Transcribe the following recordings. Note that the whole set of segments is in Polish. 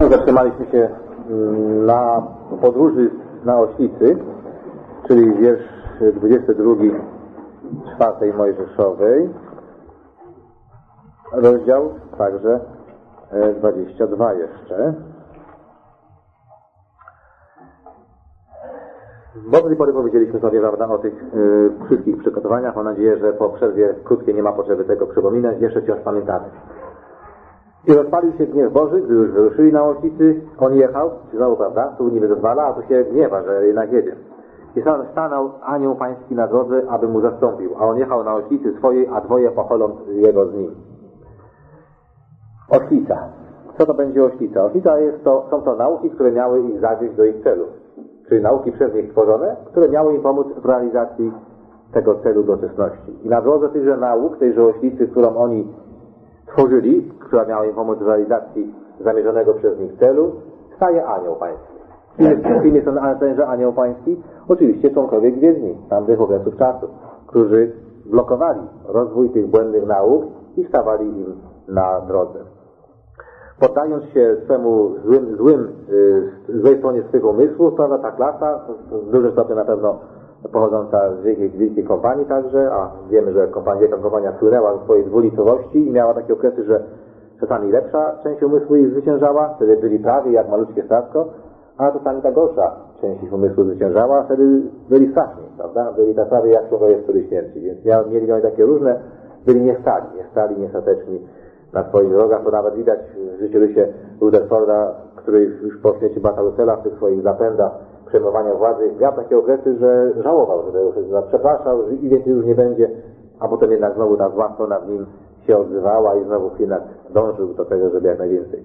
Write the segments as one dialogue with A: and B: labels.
A: Zatrzymaliśmy się na podróży na Oślicy, czyli wiersz 22 4 Mojżeszowej, rozdział także 22 jeszcze. Bo do tej pory powiedzieliśmy sobie, prawda, o tych wszystkich przygotowaniach. Mam nadzieję, że po przerwie krótkiej nie ma potrzeby tego przypominać. Jeszcze wciąż pamiętamy. I rozpalił się gniew Boży, gdy już wyruszyli na Oślicy. On jechał, znowu, prawda, tu niby dozwala, a tu się gniewa, że jednak jedzie. I stanął anioł pański na drodze, aby mu zastąpił. A on jechał na Oślicy swojej, a dwoje pocholąc jego z nim. Oślica. Co to będzie Oślica? Oślica są to nauki, które miały ich zawieźć do ich celu. Czyli nauki przez nich stworzone, które miały im pomóc w realizacji tego celu doczesności. I na drodze tychże nauk, tejże Oślicy, którą oni tworzyli, która miała im pomóc w realizacji zamierzonego przez nich celu, staje anioł pański. Kim jest tenże anioł pański? Oczywiście członkowie gwiezdni, tamtych okresów czasu, którzy blokowali rozwój tych błędnych nauk i stawali im na drodze. Poddając się swemu złej stronie swego umysłu, prawda, ta klasa, w dużym stopniu na pewno pochodząca z wielkiej kompanii także, a wiemy, że wielka kompania słynęła ze swojej dwulicowości i miała takie okresy, że czasami lepsza część umysłu ich zwyciężała, wtedy byli prawie jak malutkie stawko, a czasami ta gorsza część ich umysłu zwyciężała, wtedy byli straszni, prawda? Byli tak prawie jak człowiek, który śmierci, więc mieli takie różne, byli niestali, niestateczni na swoich drogach. To nawet widać w życiorysie Rutherforda, który już po śmierci Bata Russella w tych swoich zapędach przejmowania władzy miał takie okresy, że żałował, że przepraszał, że i więcej już nie będzie, a potem jednak znowu ta zła strona w nim się odzywała i znowu jednak dążył do tego, żeby jak najwięcej.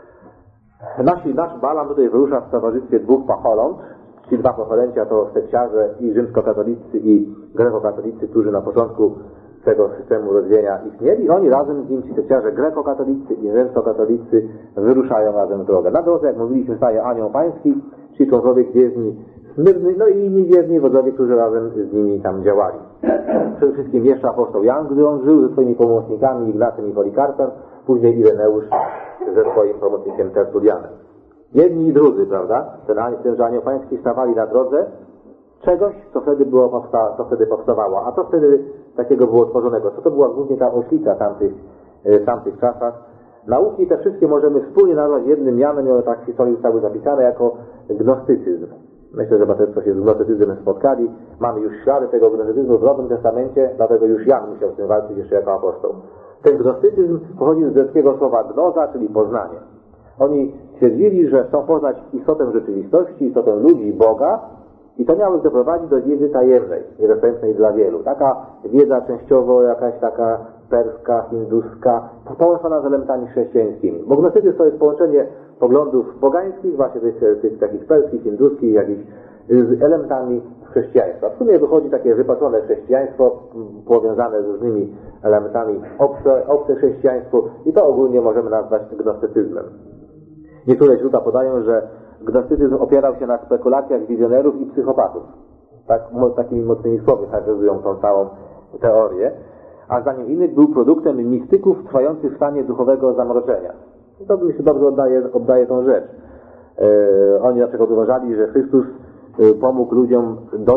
A: Nasz Balaam tutaj wyrusza w towarzystwie dwóch pacholąt, ci dwa pacholęcia to sekciarze i rzymskokatolicy i grekokatolicy, którzy na początku tego systemu rozwijania istnieli. Oni razem z nim, ci sekciarze grekokatolicy i rzymskokatolicy, wyruszają razem w drogę. Na drodze, jak mówiliśmy, staje anioł pański, czyli członkowie gwiezdni Smyrny, no i inni gwiezdni wodzowie, którzy razem z nimi tam działali. Przede wszystkim jeszcze apostoł Jan, gdy on żył ze swoimi pomocnikami Ignacym i Polikarpem, później Ireneusz ze swoim pomocnikiem Tertulianem. Jedni i drudzy, prawda? Tenże anioł pański stawali na drodze czegoś, co wtedy powstawało. A co wtedy takiego było tworzonego? Co to była głównie ta oślica w tamtych czasach? Nauki te wszystkie możemy wspólnie nazwać jednym mianem, i one tak w historii zostały zapisane jako gnostycyzm. Myślę, że braterstwo się z gnostycyzmem spotkali. Mamy już ślady tego gnostycyzmu w Nowym Testamencie, dlatego już Jan musiał z tym walczyć jeszcze jako apostoł. Ten gnostycyzm pochodzi z greckiego słowa gnoza, czyli poznanie. Oni twierdzili, że chcą poznać istotę rzeczywistości, istotę ludzi i Boga, i to miało ich doprowadzić do wiedzy tajemnej, niedostępnej dla wielu. Taka wiedza częściowo jakaś taka perska, hinduska, połączona z elementami chrześcijańskimi. Bo gnostycyzm to jest połączenie poglądów pogańskich, właśnie tych takich perskich, hinduskich, jakichś z elementami chrześcijaństwa. W sumie wychodzi takie wypaczone chrześcijaństwo, powiązane z różnymi elementami obce chrześcijaństwu i to ogólnie możemy nazwać gnostycyzmem. Niektóre źródła podają, że gnostycyzm opierał się na spekulacjach wizjonerów i psychopatów. Takimi mocnymi słowy charakteryzują tą całą teorię. A zdaniem innych był produktem mistyków trwających w stanie duchowego zamroczenia. I to mi się dobrze oddaje tą rzecz. Oni na przykład uważali, że Chrystus pomógł ludziom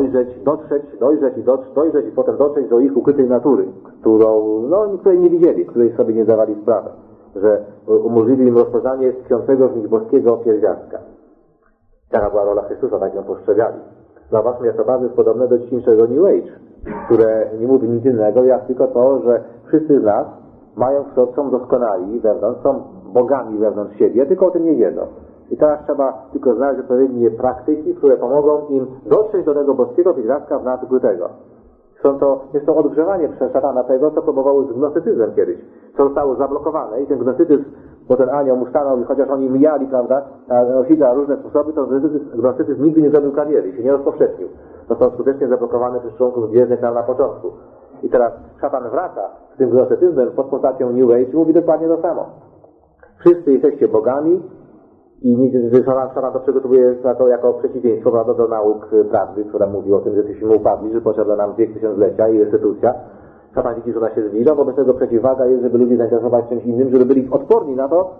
A: dojrzeć i potem dotrzeć do ich ukrytej natury, której nie widzieli, której sobie nie zdawali sprawy, że umożliwi im rozpoznanie tkwiącego w nich boskiego pierwiastka. Taka była rola Chrystusa, tak ją postrzegali. Zobaczmy, jak to bardzo jest podobne do dzisiejszego New Age, które nie mówi nic innego, jak tylko to, że wszyscy z nas są doskonali wewnątrz, są bogami wewnątrz siebie, tylko o tym nie wiedzą. I teraz trzeba tylko znaleźć odpowiednie praktyki, które pomogą im dotrzeć do tego boskiego pierwiastka w nas ukrytego. Jest to odgrzewanie przez szatana tego, co próbowało z gnostycyzmem kiedyś, co zostało zablokowane i ten gnostycyzm, bo ten anioł mu stanął i chociaż oni mijali, prawda, na różne sposoby, to gnostycyzm nigdy nie zrobił kariery, się nie rozpowszechnił. Został skutecznie zablokowany przez członków gwiezdnych tam na początku. I teraz szatan wraca z tym gnostycyzmem pod postacią New Age i mówi dokładnie to samo. Wszyscy jesteście bogami i szatan to przygotowuje jako przeciwieństwo, prawda, do nauk prawdy, która mówi o tym, że jesteśmy upadli, że potrzebna nam wiek tysiąclecia i restytucja. Szatan widzi, że ona się zbliża, wobec tego przeciwwaga jest, żeby ludzi zainteresować czymś innym, żeby byli odporni na to,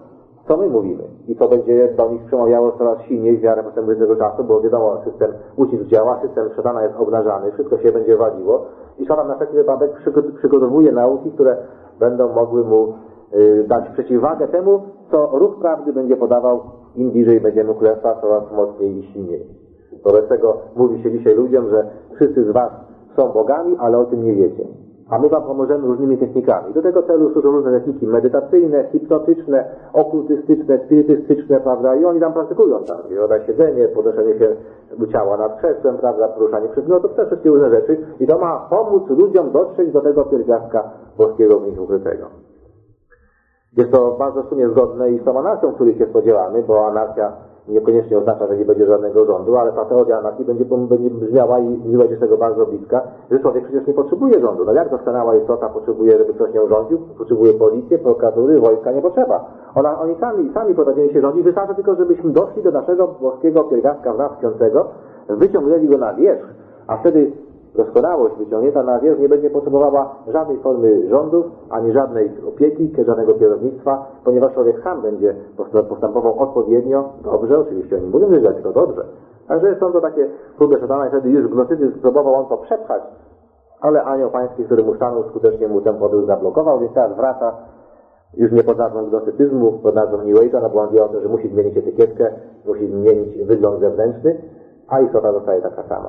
A: co my mówimy i co będzie do nich przemawiało coraz silniej w miarę postępującego czasu, bo wiadomo, system ucisk działa, system szatana jest obnażany, wszystko się będzie waliło i szatan na wszelki wypadek przygotowuje nauki, które będą mogły mu dać przeciwwagę temu, co ruch prawdy będzie podawał, im bliżej będziemy królestwa, coraz mocniej i silniej. Wobec tego mówi się dzisiaj ludziom, że wszyscy z was są bogami, ale o tym nie wiecie. A my wam pomożemy różnymi technikami. Do tego celu służą różne techniki medytacyjne, hipnotyczne, okultystyczne, spirytystyczne, prawda? I oni tam praktykują tam. Siedzenie, podnoszenie się ciała nad krzesłem, prawda? Poruszanie przedmiotów, te wszystkie różne rzeczy. I to ma pomóc ludziom dotrzeć do tego pierwiastka boskiego w nich ukrytego. Jest to bardzo w sumie zgodne i z tą anarchią, której się spodziewamy, bo anarchia niekoniecznie oznacza, że nie będzie żadnego rządu, ale ta teoria anarchii będzie brzmiała i nie będzie z tego bardzo bliska, że człowiek przecież nie potrzebuje rządu. No jak doskonała istota potrzebuje, żeby ktoś nią rządził? Potrzebuje policję, prokuratury, wojska, nie potrzeba. Oni sami potrafili się rządzić, wystarczy tylko, żebyśmy doszli do naszego boskiego pierwiastka w nas tkwiącego, wyciągnęli go na wierzch, a wtedy doskonałość wyciągnięta na wierzch nie będzie potrzebowała żadnej formy rządów, ani żadnej opieki, żadnego kierownictwa, ponieważ człowiek sam będzie postępował odpowiednio, dobrze, oczywiście oni mówią, że tylko dobrze. Także są to takie próby szatana i wtedy już gnostycyzm spróbował on to przepchać, ale anioł pański, który mu stanął, skutecznie mu tę podróż zablokował, więc teraz wraca już nie pod nazwą gnostycyzmu, pod nazwą New Age'a, bo on wie o tym, że musi zmienić etykietkę, musi zmienić wygląd zewnętrzny, a istota zostaje taka sama.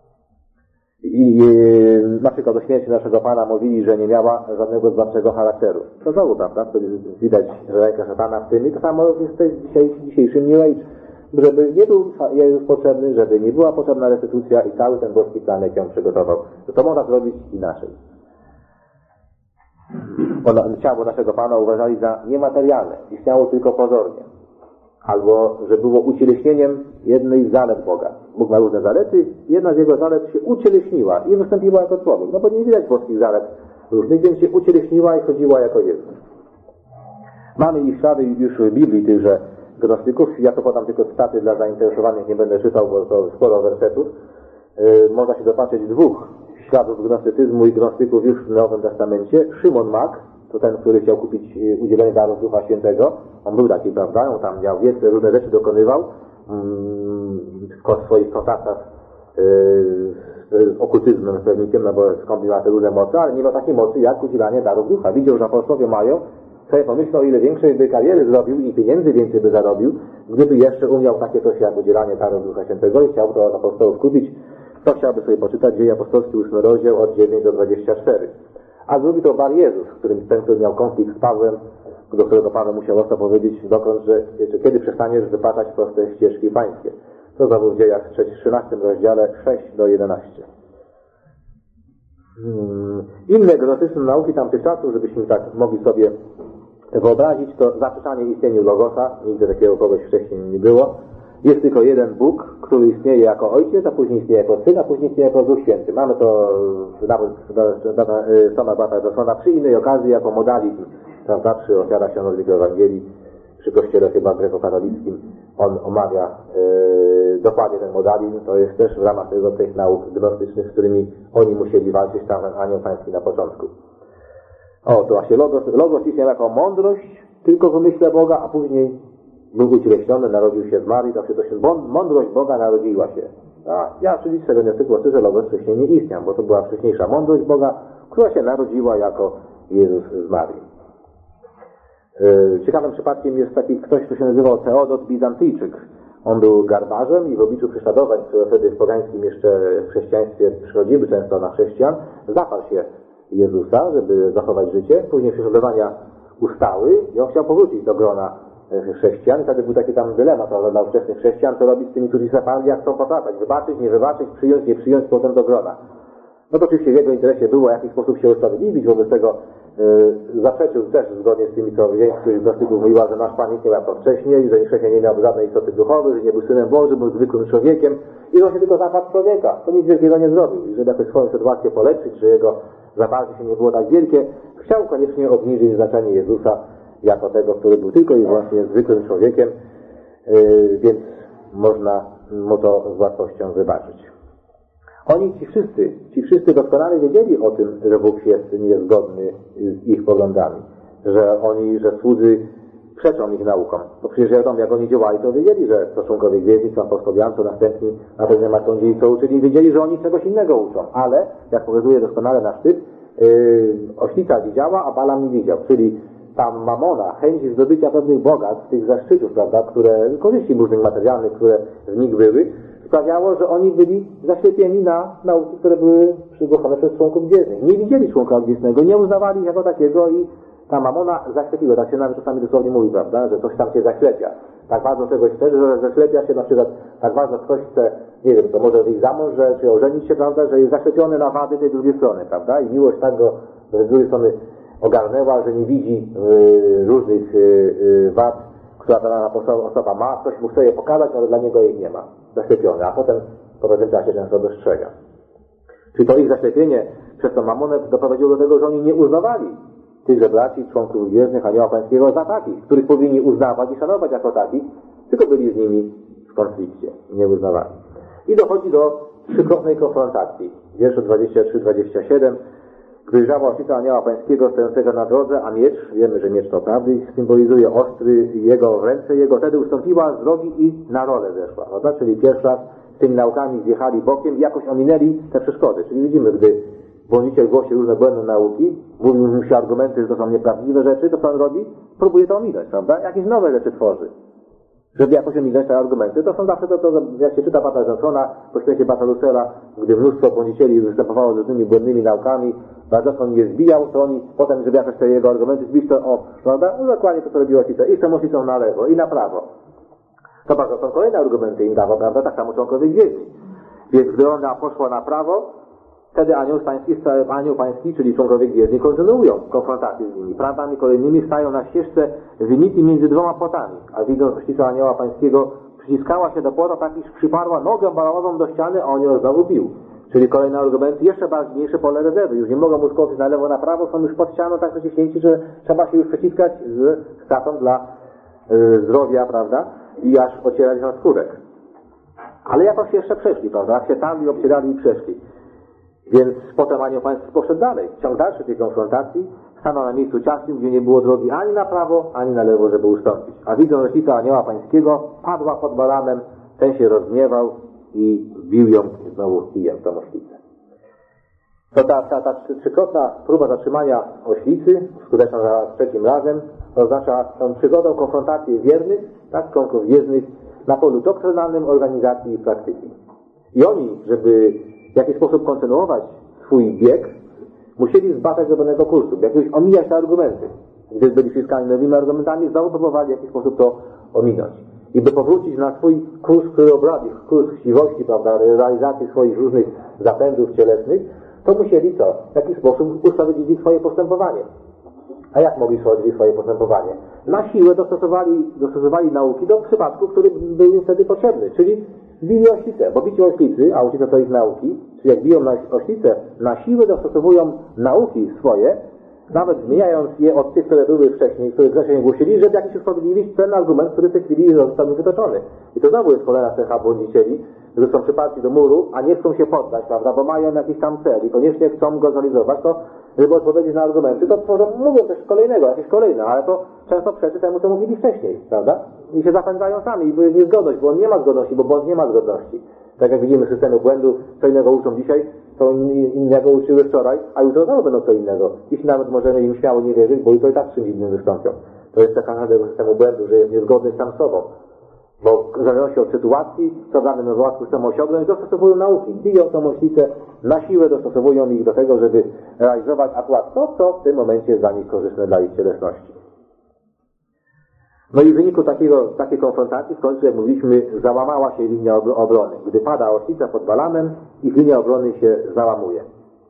A: I na przykład do śmierci naszego Pana mówili, że nie miała żadnego zbawczego charakteru. To znowu, prawda? To widać, że ręka szatana w tym i to samo jest w dzisiejszym New Age. Żeby nie był Jezus potrzebny, żeby nie była potrzebna restytucja i cały ten boski plan, jak ją przygotował. To można zrobić inaczej. Ciało naszego Pana uważali za niematerialne. Istniało tylko pozornie. Albo, że było ucieleśnieniem jednej z zalet Boga. Bóg ma różne zalety, jedna z jego zalet się ucieleśniła i wystąpiła jako człowiek. No bo nie widać boskich zalet różnych, więc się ucieleśniła i chodziła jako Jezus. Mamy ich ślady już w Biblii tychże gnostyków. Ja to podam tylko cytaty dla zainteresowanych, nie będę czytał, bo to sporo wersetów. Można się dopatrzeć dwóch śladów gnostycyzmu i gnostyków już w Nowym Testamencie. Szymon Mak, to ten, który chciał kupić udzielenie darów Ducha Świętego. On był taki, prawda? On tam miał wiedzę, różne rzeczy dokonywał w swoich kontaktach z okultyzmem, z pewnikiem, no bo skąd miał te różne moce, ale nie miał takiej mocy jak udzielanie darów Ducha. Widział, że apostołowie mają, sobie pomyślał, ile większej by kariery zrobił i pieniędzy więcej by zarobił, gdyby jeszcze umiał takie coś jak udzielanie darów Ducha Świętego i chciał to od apostołów kupić. To chciałby sobie poczytać Dzieje Apostolskie 8 rozdział od 9 do 24. A drugi to Bar Jezus, ten, który miał konflikt z Pawłem, do którego Paweł musiał ostro powiedzieć dokąd, że kiedy przestaniesz wypaczać proste ścieżki pańskie. To znowu w Dziejach 13 rozdziale 6 do 11. Inne gnostyczne nauki tamtych czasów, żebyśmy tak mogli sobie wyobrazić, to zaprzeczanie istnieniu Logosa, nigdy takiego kogoś wcześniej nie było. Jest tylko jeden Bóg, który istnieje jako Ojciec, a później istnieje jako Syn, a później istnieje jako Duch Święty. Mamy to nawet w Stanach Brata Johnsona przy innej okazji jako modalizm, prawda, przy ofiarach Księżowych Ewangelii, przy kościele chyba grekokatolickim. On omawia dokładnie ten modalizm, to jest też w ramach tych nauk gnostycznych, z którymi oni musieli walczyć, tam anioł pański na początku. O, to właśnie Logos istniał jako mądrość, tylko w umyśle Boga, a później był ucieleśniony, narodził się z Marii, to mądrość Boga narodziła się. A ja czyli z tego wniosku, że Logos wcześniej nie istniał, bo to była wcześniejsza mądrość Boga, która się narodziła jako Jezus z Marii. Ciekawym przypadkiem jest taki ktoś, kto się nazywał Teodot Bizantyjczyk. On był garbarzem i w obliczu prześladowań, które wtedy w pogańskim jeszcze chrześcijaństwie przychodziły często na chrześcijan, zaparł się Jezusa, żeby zachować życie. Później prześladowania ustały i on chciał powrócić do grona chrześcijan. Wtedy był taki tam dylemat dla ówczesnych chrześcijan, co robić z tymi, którzy zaparli, jak chcą powracać, wybaczyć, nie wybaczyć, przyjąć, nie przyjąć potem do grona. No to oczywiście w jego interesie było w jakiś sposób się usprawiedliwić, wobec tego zaprzeczył też zgodnie z tymi, co większość gnostyków mówiła, że nasz Pan nie miał to wcześniej, że wcześniej nie miał żadnej istoty duchowej, że nie był Synem Bożym, był zwykłym człowiekiem i że on się tylko zaparł człowieka. To nic wielkiego nie zrobił. I żeby jakoś swoją sytuację polepszyć, że jego zaparcie się nie było tak wielkie, chciał koniecznie obniżyć znaczenie Jezusa jako tego, który był tylko i wyłącznie zwykłym człowiekiem, więc można mu to z łatwością wybaczyć. Oni, ci wszyscy doskonale wiedzieli o tym, że Bóg jest niezgodny z ich poglądami, że słudzy przeczą ich naukom. Bo przecież wiadomo, jak oni działali, to wiedzieli, że to członkowie gwiezdni są apostolian, to następni na pewnym matondzie co uczyli, wiedzieli, że oni czegoś innego uczą. Ale, jak pokazuje doskonale na szczyt, oślica widziała, a Balam nie widział. Czyli ta mamona, chęć zdobycia pewnych bogactw, tych zaszczytów, prawda, korzyści różnych materialnych, które w nich były, sprawiało, że oni byli zaślepieni na nauki, które były przygłoszone przez członków gwiezdnych. Nie widzieli członka gwiezdnego, nie uznawali jako takiego i ta mamona zaślepiła. Tak się nam czasami dosłownie mówi, prawda, że coś tam się zaślepia. Tak bardzo czegoś chce, że zaślepia się na przykład, tak bardzo ktoś chce, nie wiem, to może wyjść za mąż, czy ożenić się, prawda, że jest zaślepiony na wady tej drugiej strony, prawda, i miłość tak go z drugiej strony ogarnęła, że nie widzi różnych wad, która dana osoba ma, ktoś mu chce je pokazać, ale dla niego ich nie ma. Zaślepiony, a potem po pewnym czasie często dostrzega. Czyli to ich zaślepienie przez tą mamonę doprowadziło do tego, że oni nie uznawali tychże braci, członków gwiezdnych, anioła pańskiego za takich, których powinni uznawać i szanować jako takich, tylko byli z nimi w konflikcie, nie uznawali. I dochodzi do trzykrotnej konfrontacji. Wiersze 23-27. Gdy ujrzała oślica anioła pańskiego stojącego na drodze, a miecz, wiemy, że miecz to prawdy, symbolizuje ostry jego w ręce jego, wtedy ustąpiła z drogi i na rolę zeszła. Prawda? Czyli pierwszy raz z tymi naukami zjechali bokiem i jakoś ominęli te przeszkody. Czyli widzimy, gdy błądziciel głosi różne błędne nauki, mówił mu się argumenty, że to są nieprawdziwe rzeczy, to co on robi? Próbuje to ominąć, prawda? Jakieś nowe rzeczy tworzy. Żeby jakoś ominąć te argumenty. To są zawsze to jak się czyta Bata Johnsona, po świecie Bata Russella, gdy mnóstwo błądzicieli występowało z różnymi błędnymi naukami, bardzo on je zbijał, to oni potem, żeby jakoś te jego argumenty zbić, to prawda? No dokładnie to, co robiło Oślica. I z tą Oślicą na lewo, i na prawo. To bardzo są kolejne argumenty im dawał, prawda? Tak samo członkowie gwiezdni. Więc gdy ona poszła na prawo, wtedy anioł pański, czyli członkowie gwiezdni, kontynuują konfrontację z nimi. Prawami kolejnymi stają na ścieżce wyniki między dwoma płotami, a widząc oślicę anioła pańskiego, przyciskała się do płota, tak iż przyparła nogę balałową do ściany, a on ją znowu bił. Czyli kolejne argumenty, jeszcze ważniejsze pole rezerwy. Już nie mogą mu skoczyć na lewo, na prawo, są już pod ścianą tak przyciśnięci, że trzeba się już przeciskać z stratą dla zdrowia, prawda? I aż ocierać na skórek. Ale jakoś jeszcze przeszli, prawda? Się tam obcierali i przeszli. Więc potem anioł pański poszedł dalej. Ciąg dalszy tej konfrontacji stanął na miejscu ciasnym, gdzie nie było drogi ani na prawo, ani na lewo, żeby ustąpić. A widząc oślicę anioła pańskiego, padła pod Balamem, ten się rozgniewał i bił ją znowu kijem, tą oślicę. To ta trzykrotna próba zatrzymania oślicy, skuteczna za trzecim razem, oznacza tą przygodą konfrontację wiernych, tak, członków gwiezdnych, na polu doktrynalnym, organizacji i praktyki. I oni, żeby w jakiś sposób kontynuować swój bieg, musieli zbadać do pewnego kursu, jakieś omijać te argumenty. Gdy byli wciskani nowymi argumentami, znowu próbowali w jakiś sposób to ominąć. I by powrócić na swój kurs, który obrali, kurs chciwości, prawda, realizacji swoich różnych zapędów cielesnych, to musieli co? W jakiś sposób usprawiedliwić swoje postępowanie. A jak mogli usprawiedliwić swoje postępowanie? Na siłę dostosowali nauki do przypadku, który był im wtedy potrzebny, czyli bili oślicę, bo bicie oślicy, a oślica to ich nauki, czyli jak biją oślicę, na siłę dostosowują nauki swoje, nawet zmieniając je od tych, które były wcześniej, które wcześniej głosili, żeby jakiś usprawiedliwić ten argument, który w tej chwili został wytoczony. I to znowu jest kolejna cecha błądzicieli, że są przyparci do muru, a nie chcą się poddać, prawda, bo mają jakiś tam cel i koniecznie chcą go zrealizować, to żeby odpowiedzieć na argumenty, to tworzą, mówią coś kolejnego, jakieś kolejne, ale to często przeczy temu, co mówili wcześniej, prawda? I się zapędzają sami, i były niezgodność, bo on nie ma zgodności, bo błąd nie ma zgodności. Tak jak widzimy systemu błędu, co innego uczą dzisiaj, co innego uczyły wczoraj, a jutro znowu będą co innego. Jeśli nawet możemy im śmiało nie wierzyć, bo jutro i tak czym innym wystąpią. To jest taka każdego systemu błędu, że jest niezgodny sam z sobą. Bo w zależności od sytuacji, co w danym wypadku chcą osiągnąć, dostosowują nauki. Biją tą oślicę, na siłę dostosowują ich do tego, żeby realizować akurat to, co w tym momencie jest dla nich korzystne dla ich cielesności. No i w wyniku takiej konfrontacji w końcu, jak mówiliśmy, załamała się linia obrony. Gdy pada oślica pod Balamem, ich linia obrony się załamuje.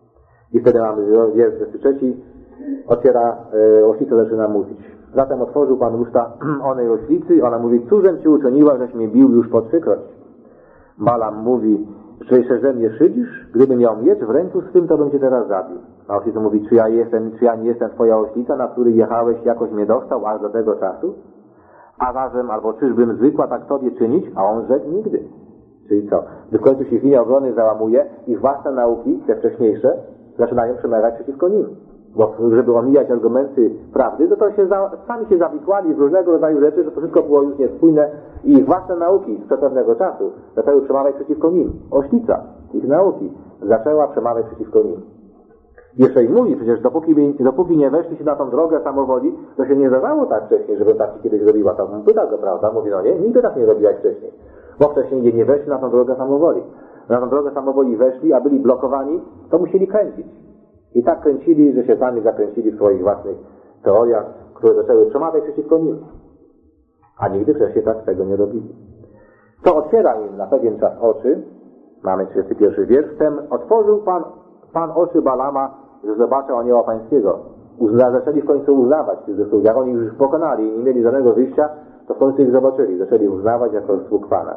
A: I wtedy mamy wiersz 23, otwiera oślica, zaczyna mówić. Zatem otworzył Pan usta onej oślicy, ona mówi, cóżem Ci uczyniła, żeś mnie bił już po trzykroć. Balam mówi, że ze mnie szydzisz? Gdybym miał miecz w ręku swym, to bym Cię teraz zabił. A oślica mówi, czy ja nie jestem Twoja oślica, na której jechałeś, jakoś mnie dostał aż do tego czasu? A razem, albo czyżbym zwykła tak Tobie czynić? A on rzekł, nigdy. Czyli co? Gdy w końcu się linia obrony załamuje, ich własne nauki, te wcześniejsze, zaczynają przemawiać przeciwko nim. Bo żeby omijać argumenty prawdy, to sami się zawikłali w różnego rodzaju rzeczy, że to wszystko było już niespójne i ich własne nauki sprzed pewnego czasu zaczęły przemawiać przeciwko nim. Oślica ich nauki zaczęła przemawiać przeciwko nim. Jeszcze im mówi, przecież dopóki nie weszli się na tą drogę samowoli, to się nie zdarzało tak wcześniej, żeby tak kiedyś robiła. Tam pyta go, prawda? Mówi, no nie, nigdy tak nie robiłaś wcześniej. Bo wcześniej nie weszli na tą drogę samowoli. Na tą drogę samowoli weszli, a byli blokowani, to musieli kręcić. I tak kręcili, że się sami zakręcili w swoich własnych teoriach, które zaczęły przemawiać przeciwko nim. A nigdy wcześniej tak tego nie robili. To otwiera im na pewien czas oczy, mamy 31 wiersz, wtem otworzył Pan oczy Balama, że zobaczył anioła pańskiego. Zaczęli w końcu uznawać tych Żydów. Jak oni już pokonali i nie mieli żadnego wyjścia, to w końcu ich zobaczyli. Zaczęli uznawać jako sług Pana.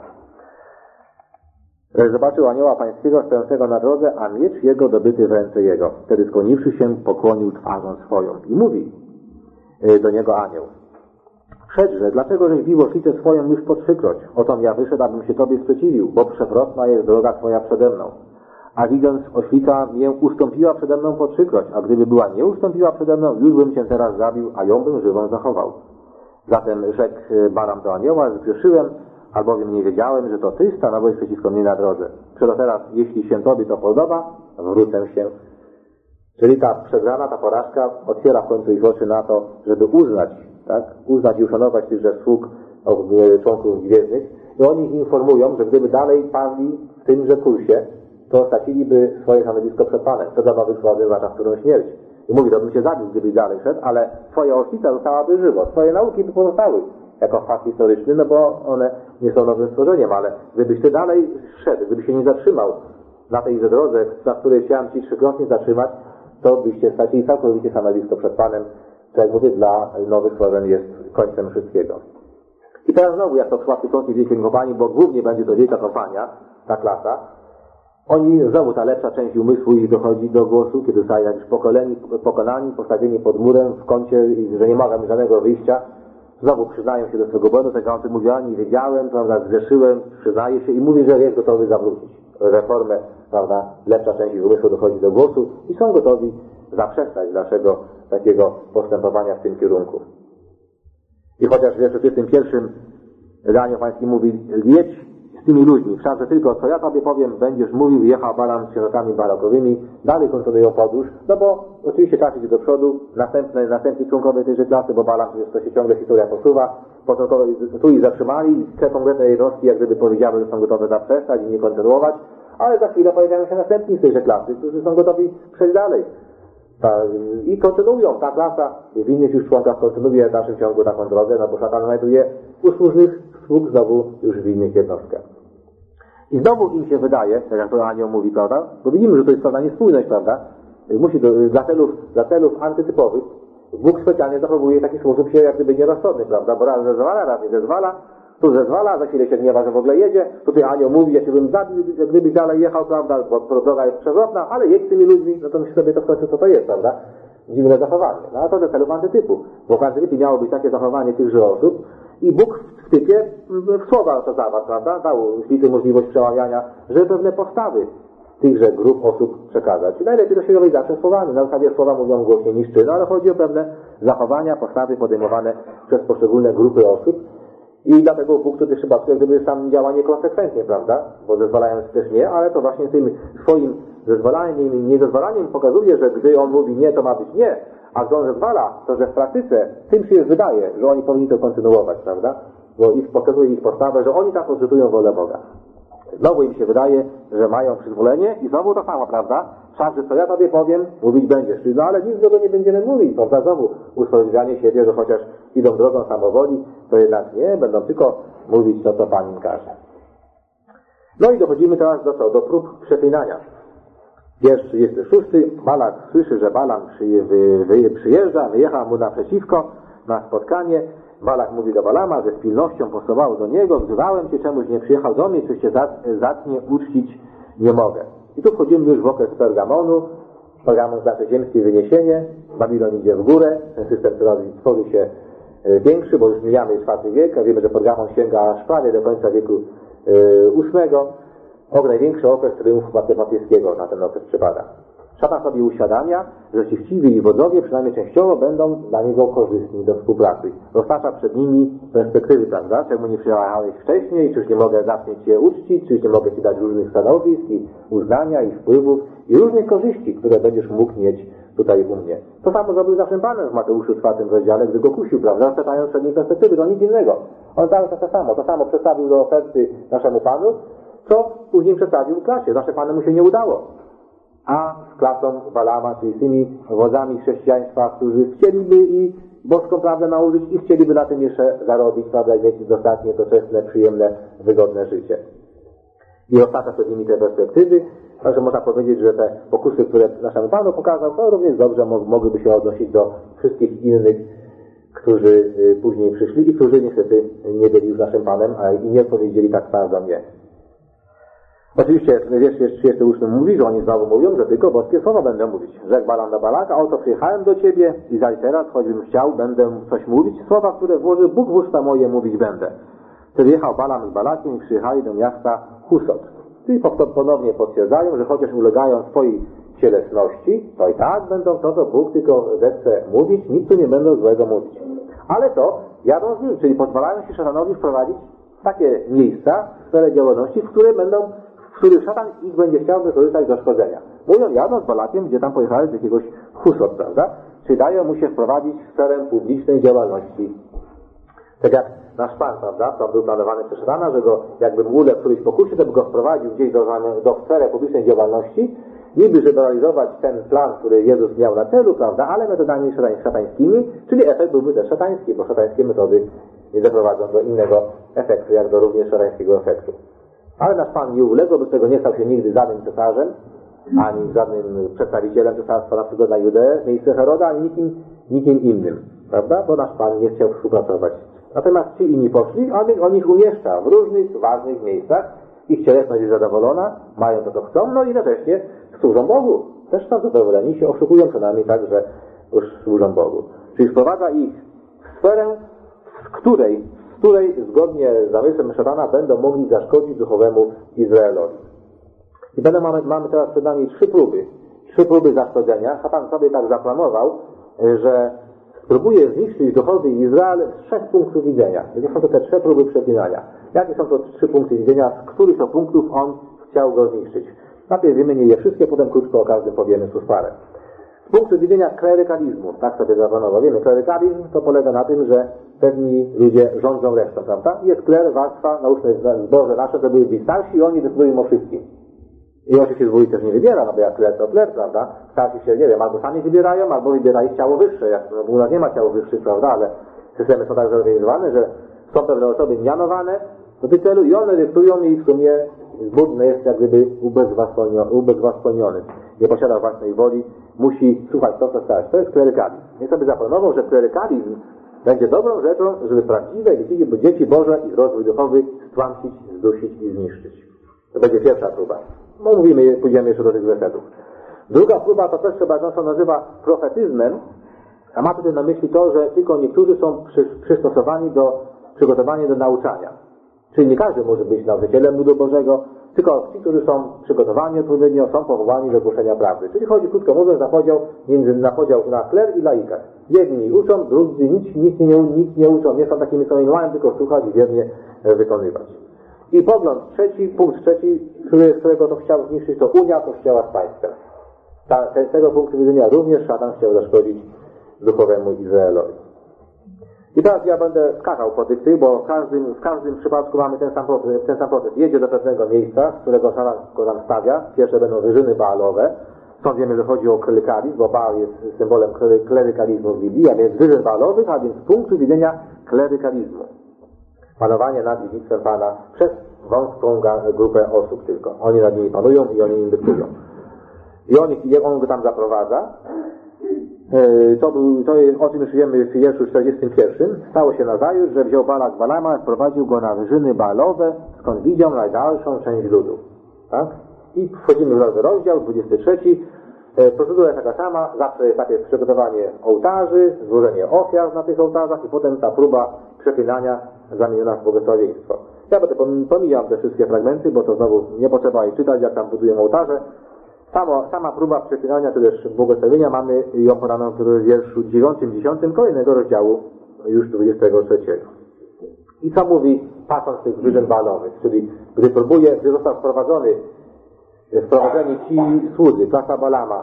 A: Zobaczył anioła pańskiego stojącego na drodze, a miecz jego dobyty w ręce jego. Wtedy skłoniwszy się, pokłonił twarzą swoją. I mówi do niego anioł: Przedrze, dlaczego żeś bił oślicę swoją już po 3-kroć? Otom ja wyszedł, abym się Tobie sprzeciwił, bo przewrotna jest droga Twoja przede mną. A widząc, oślica mię ustąpiła przede mną po 3-kroć, a gdyby była nie ustąpiła przede mną, już bym Cię teraz zabił, a ją bym żywą zachował. Zatem rzekł Balam do anioła: zgrzeszyłem, albowiem nie wiedziałem, że to Ty stanąłeś przeciwko mnie na drodze. Przeto teraz, jeśli się Tobie to podoba, wrócę się. Czyli ta przegrana, ta porażka otwiera w końcu ich oczy na to, żeby uznać i uszanować tychże sług członków gwiezdnych. I oni ich informują, że gdyby dalej padli w tymże kursie, to straciliby swoje stanowisko przed Panem. Co za nowych sławy za którą śmierć. I mówi, to bym się zabił, gdybyś dalej szedł, ale Twoja oślica zostałaby żywo. Twoje nauki by pozostały jako fakt historyczny, no bo one nie są nowym stworzeniem, ale gdybyś Ty dalej szedł, gdybyś się nie zatrzymał na tejże drodze, na której chciałem Ci 3-krotnie zatrzymać, to byście stracili całkowicie stanowisko przed Panem, co jak mówię, dla nowych stworzeń jest końcem wszystkiego. I teraz znowu, jak to trwa w tysiącu wielkiej kopalni, bo głównie będzie to wielka kopalnia, ta klasa, oni, znowu ta lepsza część umysłu ich dochodzi do głosu, kiedy zostali już pokonani, postawieni pod murem w kącie, że nie mają żadnego wyjścia, znowu przyznają się do swego błędu, tak jak on tym mówi, nie wiedziałem, prawda, zgrzeszyłem, przyznaje się i mówi, że jest gotowy zawrócić reformę, prawda, lepsza część ich umysłu dochodzi do głosu i są gotowi zaprzestać naszego takiego postępowania w tym kierunku. I chociaż w wierszu 31 Anioł Pański mówi: jedź z tymi ludźmi, wszakże tylko co ja Tobie powiem, będziesz mówił, jechał Balam z książkami balakowymi, dalej kontynuują podróż, no bo oczywiście czas idzie do przodu, następni członkowie tejże klasy, bo Balam, to się ciągle historia posuwa, początkowo tu ich zatrzymali, te konkretne jednostki jak gdyby powiedziały, że są gotowe zaprzestać i nie kontynuować, ale za chwilę pojawiają się następni z tejże klasy, którzy są gotowi przejść dalej. I kontynuują, ta klasa w innych już członkach kontynuuje w dalszym ciągu taką drogę, no bo szatan znajduje usłużnych sług znowu już w innych jednostkach. I znowu im się wydaje, tak jak to anioł mówi, prawda, bo widzimy, że to jest pewna niespójność, prawda, musi dla celów antytypowych Bóg specjalnie zachowuje w taki sposób się jak gdyby nierozsądny, prawda, bo raz zezwala, raz nie zezwala, tu zezwala, za chwilę się gniewa, że w ogóle jedzie, tutaj anioł mówi, ja się bym zabił, jak gdybyś dalej jechał, prawda, bo droga jest przewrotna, ale jedź z tymi ludźmi, no to myśli sobie to w końcu, co to jest, prawda, dziwne zachowanie. No a to dla celów antytypu, bo w antytypie miało być takie zachowanie tychże osób i Bóg w typie w słowa to zawarł, prawda, dał śliczy możliwość przełamiania, żeby pewne postawy tychże grup osób przekazać. I najlepiej to się robi zawsze słowami. Na zasadzie słowa mówią głośniej niż czyny, ale chodzi o pewne zachowania, postawy podejmowane przez poszczególne grupy osób. I dlatego Bóg to też przypadku jak gdyby sam działa niekonsekwentnie, prawda? Bo zezwalając też nie, ale to właśnie tym swoim zezwalaniem i niezezwalaniem pokazuje, że gdy on mówi nie, to ma być nie, a gdy on zezwala, to że w praktyce tym się wydaje, że oni powinni to kontynuować, prawda? Bo pokazuje ich postawę, że oni tak odczytują wolę Boga. Znowu im się wydaje, że mają przyzwolenie i znowu to samo, prawda? Wszakże co ja Tobie powiem, mówić będziesz. No ale nic do nie będziemy mówić, prawda? Znowu usprawiedliwianie siebie, że chociaż idą drogą samowoli, to jednak nie, będą tylko mówić to, co Pan im każe. No i dochodzimy teraz do prób przeklinania. Wiersz 36. Balak słyszy, że Balam przyjeżdża, wyjechał mu naprzeciwko na spotkanie. Balak mówi do Balama, że z pilnością posuwał do niego, wzywałem Cię, czemuś nie przyjechał do mnie, coś Cię zacnie uczcić nie mogę. I tu wchodzimy już w okres Pergamonu. Pergamon znaczy ziemskie wyniesienie, Babilon idzie w górę, ten system tworzy się większy, bo już mijamy IV wiek, a wiemy, że Pergamon sięga aż prawie do końca wieku VIII. Największy okres triumfu papieskiego na ten okres przypada. Szatan sobie uświadamia, że ci chciwi i wodzowie przynajmniej częściowo będą dla niego korzystni do współpracy. Roztacza przed nimi perspektywy, prawda? Czemu nie przyjechałeś wcześniej, czyż nie mogę zacząć cię uczcić, czyż nie mogę ci dać różnych stanowisk i uznania i wpływów i różnych korzyści, które będziesz mógł mieć tutaj u mnie. To samo zrobił z naszym Panem w Mateuszu 4 rozdziale, gdy go kusił, prawda? Czytając przed nim perspektywy, to nic innego. On cały czas to samo przedstawił do oferty naszemu Panu, co później przedstawił klasie. Nasze Panu mu się nie udało. A z klasą Balama, czyli z tymi wodzami chrześcijaństwa, którzy chcieliby i boską prawdę nauczyć i chcieliby na tym jeszcze zarobić, prawda, i mieć dostatnie, doczesne, przyjemne, wygodne życie. I ostatnia przed nimi te perspektywy, także można powiedzieć, że te pokusy, które naszemu Panu pokazał, to również dobrze mogłyby się odnosić do wszystkich innych, którzy później przyszli i którzy niestety nie byli już naszym Panem, a i nie powiedzieli tak twardo nie. Oczywiście wiersz 38 mówi, że oni znowu mówią, że tylko boskie słowa będę mówić. Rzekł Balam do Balaka, oto przyjechałem do ciebie i zaś teraz, choćbym chciał, będę coś mówić, słowa, które włoży Bóg w usta moje, mówić będę. Wtedy jechał Balam z Balakiem i przyjechali do miasta Husot. Czyli ponownie potwierdzają, że chociaż ulegają swojej cielesności, to i tak będą to, co Bóg tylko zechce mówić, nic tu nie będą złego mówić. Ale to jadą z nim, czyli pozwalają się szatanowi wprowadzić w takie miejsca, w sferę działalności, w których szatan ich będzie chciał wykorzystać do szkodzenia. Mówią, jadą z Balakiem, gdzie tam pojechali z jakiegoś Husot, prawda? Czyli dają mu się wprowadzić w sferę publicznej działalności. Tak jak nasz Pan, prawda, to był planowany przez szatana, że go jakby mu uległ któryś pokusie, to by go wprowadził gdzieś do sfery publicznej działalności, niby żeby realizować ten plan, który Jezus miał na celu, prawda, ale metodami szatańskimi, czyli efekt byłby też szatański, bo szatańskie metody nie doprowadzą do innego efektu, jak do również szatańskiego efektu. Ale nasz Pan nie uległ, bo z tego nie stał się nigdy żadnym cesarzem, ani żadnym przedstawicielem cesarstwa, na przykład na Judeę, miejsce Heroda, ani nikim innym, prawda? Bo nasz Pan nie chciał współpracować. Natomiast ci inni poszli, on ich umieszcza w różnych ważnych miejscach, ich cielesność jest zadowolona, mają to, co chcą, no i jednocześnie służą Bogu. Też są zadowoleni, się oszukują przynajmniej tak, że już służą Bogu. Czyli wprowadza ich w sferę, w której zgodnie z zamysłem szatana będą mogli zaszkodzić duchowemu Izraelowi. I mamy teraz przed nami trzy próby zaszkodzenia. Szatan sobie tak zaplanował, że spróbuje zniszczyć duchowy Izrael z 3 punktów widzenia. Jakie są to te 3 próby przeklinania? Jakie są to 3 punkty widzenia, z których to punktów on chciał go zniszczyć? Najpierw wymienię je wszystkie, potem krótko o każdym powiemy słów parę. Z punktu widzenia klerykalizmu, tak sobie zaplanował. Wiemy, klerykalizm to polega na tym, że pewni ludzie rządzą resztą, prawda? Jest kler, warstwa, nauczne zboże nasze, to były starsi i oni decydują o wszystkim. I oczywiście dwóch też nie wybiera, no bo jak kler to kler, prawda? Starsi się, nie wiem, albo sami wybierają, albo wybiera ich ciało wyższe. U nas nie ma ciało wyższych, prawda? Ale systemy są tak zorganizowane, że są pewne osoby mianowane do tych celu i one dyktują i w sumie zbór jest jak gdyby ubezwłasnowolniony. Nie posiada własnej woli, musi słuchać to, co stać. To jest klerykalizm. Ja sobie zaplanował, że klerykalizm będzie dobrą rzeczą, żeby prawdziwe dzieci Boże ich rozwój duchowy stłamsić, zdusić i zniszczyć. To będzie pierwsza próba. No mówimy, pójdziemy jeszcze do tych wersetów. Druga próba to też trzeba nazywa profetyzmem, a ma tutaj na myśli to, że tylko niektórzy są przygotowani do nauczania. Czyli nie każdy może być nauczycielem ludu Bożego, tylko ci, którzy są przygotowani odpowiednio, są powołani do głoszenia prawdy. Czyli chodzi, krótko mówiąc, na podział na kler i laikach. Jedni uczą, drudzy nic nie uczą, nie są takimi samymi, mają tylko słuchać i wiernie wykonywać. I punkt trzeci, którego to chciał zniszczyć, to Unia Kościoła z państwem. Z tego punktu widzenia również szatan chciał zaszkodzić duchowemu Izraelowi. I teraz ja będę skakał po tych, bo w każdym przypadku mamy ten sam proces. Jedzie do pewnego miejsca, z którego szatan go tam stawia. Pierwsze będą wyżyny baalowe. Stąd wiemy, że chodzi o klerykalizm, bo Baal jest symbolem klerykalizmu w Biblii, a więc wyżyn baalowych, a więc z punktu widzenia klerykalizmu. Panowanie nad dziedzictwem Pana przez wąską grupę osób tylko. Oni nad nimi panują i oni im dyktują. I on go tam zaprowadza. O tym już wiemy w wierszu 41. Stało się nazajutrz, że wziął Balak Balama i wprowadził go na wyżyny baalowe, skąd widział najdalszą część ludu. Tak? I wchodzimy w nowy rozdział, 23. Procedura jest taka sama, zawsze jest takie przygotowanie ołtarzy, złożenie ofiar na tych ołtarzach i potem ta próba przeklinania zamieniona w błogosławieństwo. Ja będę pomijam te wszystkie fragmenty, bo to znowu nie potrzeba ich czytać, jak tam budują ołtarze. Sama próba przeklinania, czy też błogosławienia mamy ją podaną w wierszu 9-10 kolejnego rozdziału, już 23. I co mówi patrząc tych wyżyn balowych, czyli gdy został wprowadzeni ci słudzy, klasa Balama,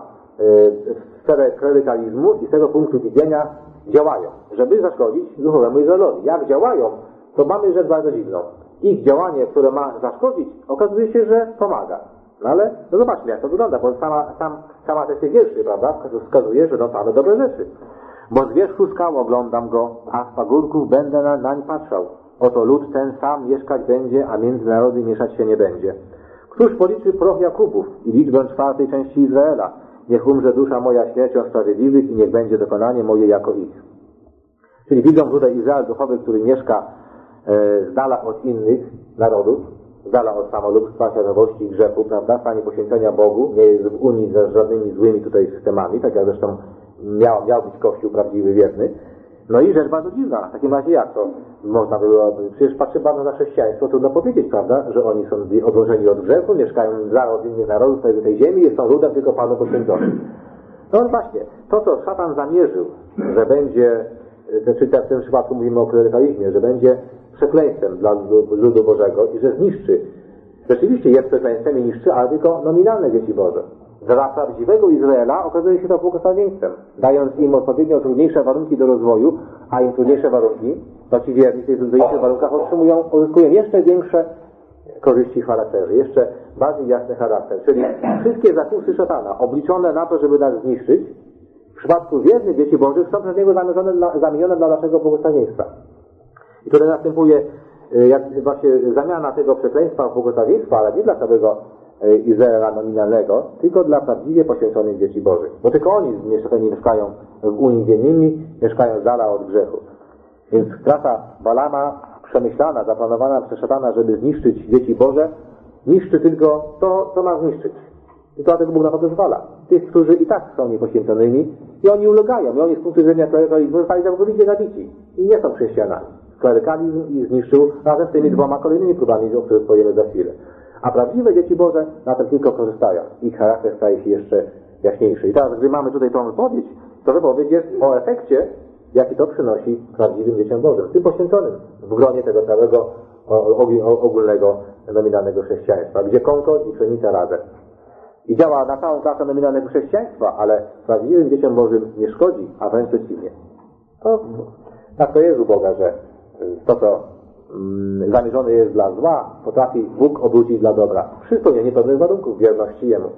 A: w sferę klerykalizmu i z tego punktu widzenia działają, żeby zaszkodzić duchowemu Izraelowi. Jak działają, to mamy rzecz bardzo dziwną. Ich działanie, które ma zaszkodzić, okazuje się, że pomaga. No ale no zobaczmy, jak to wygląda, bo sama te wierszy, prawda, wskazuje, że same dobre rzeczy. Bo z wierzchu skał oglądam go, a z pagórków będę nań patrzał. Oto lud ten sam mieszkać będzie, a między narody mieszać się nie będzie. Któż policzy proch Jakubów i liczbę czwartej części Izraela? Niech umrze dusza moja śmiercią sprawiedliwych i niech będzie dokonanie moje jako ich. Czyli widzą tutaj Izrael duchowy, który mieszka z dala od innych narodów, z dala od samolubstwa, światowości i grzechu, prawda, w stanie poświęcenia Bogu, nie jest w unii z żadnymi złymi tutaj systemami, tak jak zresztą miał być Kościół prawdziwy, wierny. No i rzecz bardzo dziwna. W takim razie jak to można było, przecież patrzy bardzo na chrześcijaństwo, trudno powiedzieć, prawda, że oni są odłożeni od grzechu, mieszkają za od innych narodów tej ziemi i są ludem tylko Panu poświęconym. No właśnie, to co szatan zamierzył, że będzie, czy w tym przypadku mówimy o klerykalizmie, że będzie przekleństwem dla ludu Bożego i że zniszczy, rzeczywiście jest przekleństwem i niszczy, ale tylko nominalne dzieci Boże. Dla prawdziwego Izraela okazuje się to błogosławieństwem, dając im odpowiednio trudniejsze warunki do rozwoju, a im trudniejsze warunki, to ci wierni w tych trudniejszych warunkach uzyskują jeszcze większe korzyści charakterzy, jeszcze bardziej jasny charakter. Czyli wszystkie zakusy szatana, obliczone na to, żeby nas zniszczyć, w przypadku wiernych dzieci Bożych są przez niego zamienione dla naszego błogosławieństwa. I tutaj następuje jak właśnie zamiana tego przekleństwa w błogosławieństwo, ale nie dla całego Izraela nominalnego, tylko dla prawdziwie poświęconych dzieci Bożych. Bo tylko oni mieszkają w Unii z innymi, mieszkają z dala od grzechu. Więc klasa Balama, przemyślana, zaplanowana przez szatana, żeby zniszczyć dzieci Boże, niszczy tylko to, co ma zniszczyć. I to dlatego Bóg na to pozwala. Tych, którzy i tak są niepoświęconymi i oni ulegają. I oni z punktu widzenia klerykalizmu zostali całkowicie zabici. I nie są chrześcijanami. Klerykalizm ich zniszczył razem z tymi dwoma kolejnymi próbami, o których powiemy za chwilę. A prawdziwe dzieci Boże na tym tylko korzystają. Ich charakter staje się jeszcze jaśniejszy. I teraz, gdy mamy tutaj tą wypowiedź, to wypowiedź jest o efekcie, jaki to przynosi prawdziwym dzieciom Bożym, tym poświęconym w gronie tego całego ogólnego, nominalnego chrześcijaństwa, gdzie konkord i pszenica razem. I działa na całą klasę nominalnego chrześcijaństwa, ale prawdziwym dzieciom Bożym nie szkodzi, a wręcz przeciwnie. Tak to jest u Boga, że to, co zamierzone jest dla zła, potrafi Bóg obrócić dla dobra. Przy spełnieniu pewnych warunków wierności Jemu.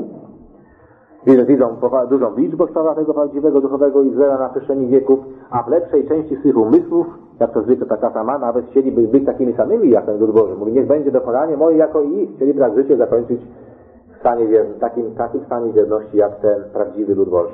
A: Widzą dużą liczbę tego prawdziwego duchowego Izraela na przestrzeni wieków, a w lepszej części swych umysłów, jak to zwykle ta klasa ma, nawet chcieliby być takimi samymi jak ten lud Boży. Mówi, niech będzie dokonanie moje jako i ich. Chcieliby tak życie zakończyć w stanie wiernym, takim stanie wierności jak ten prawdziwy lud Boży.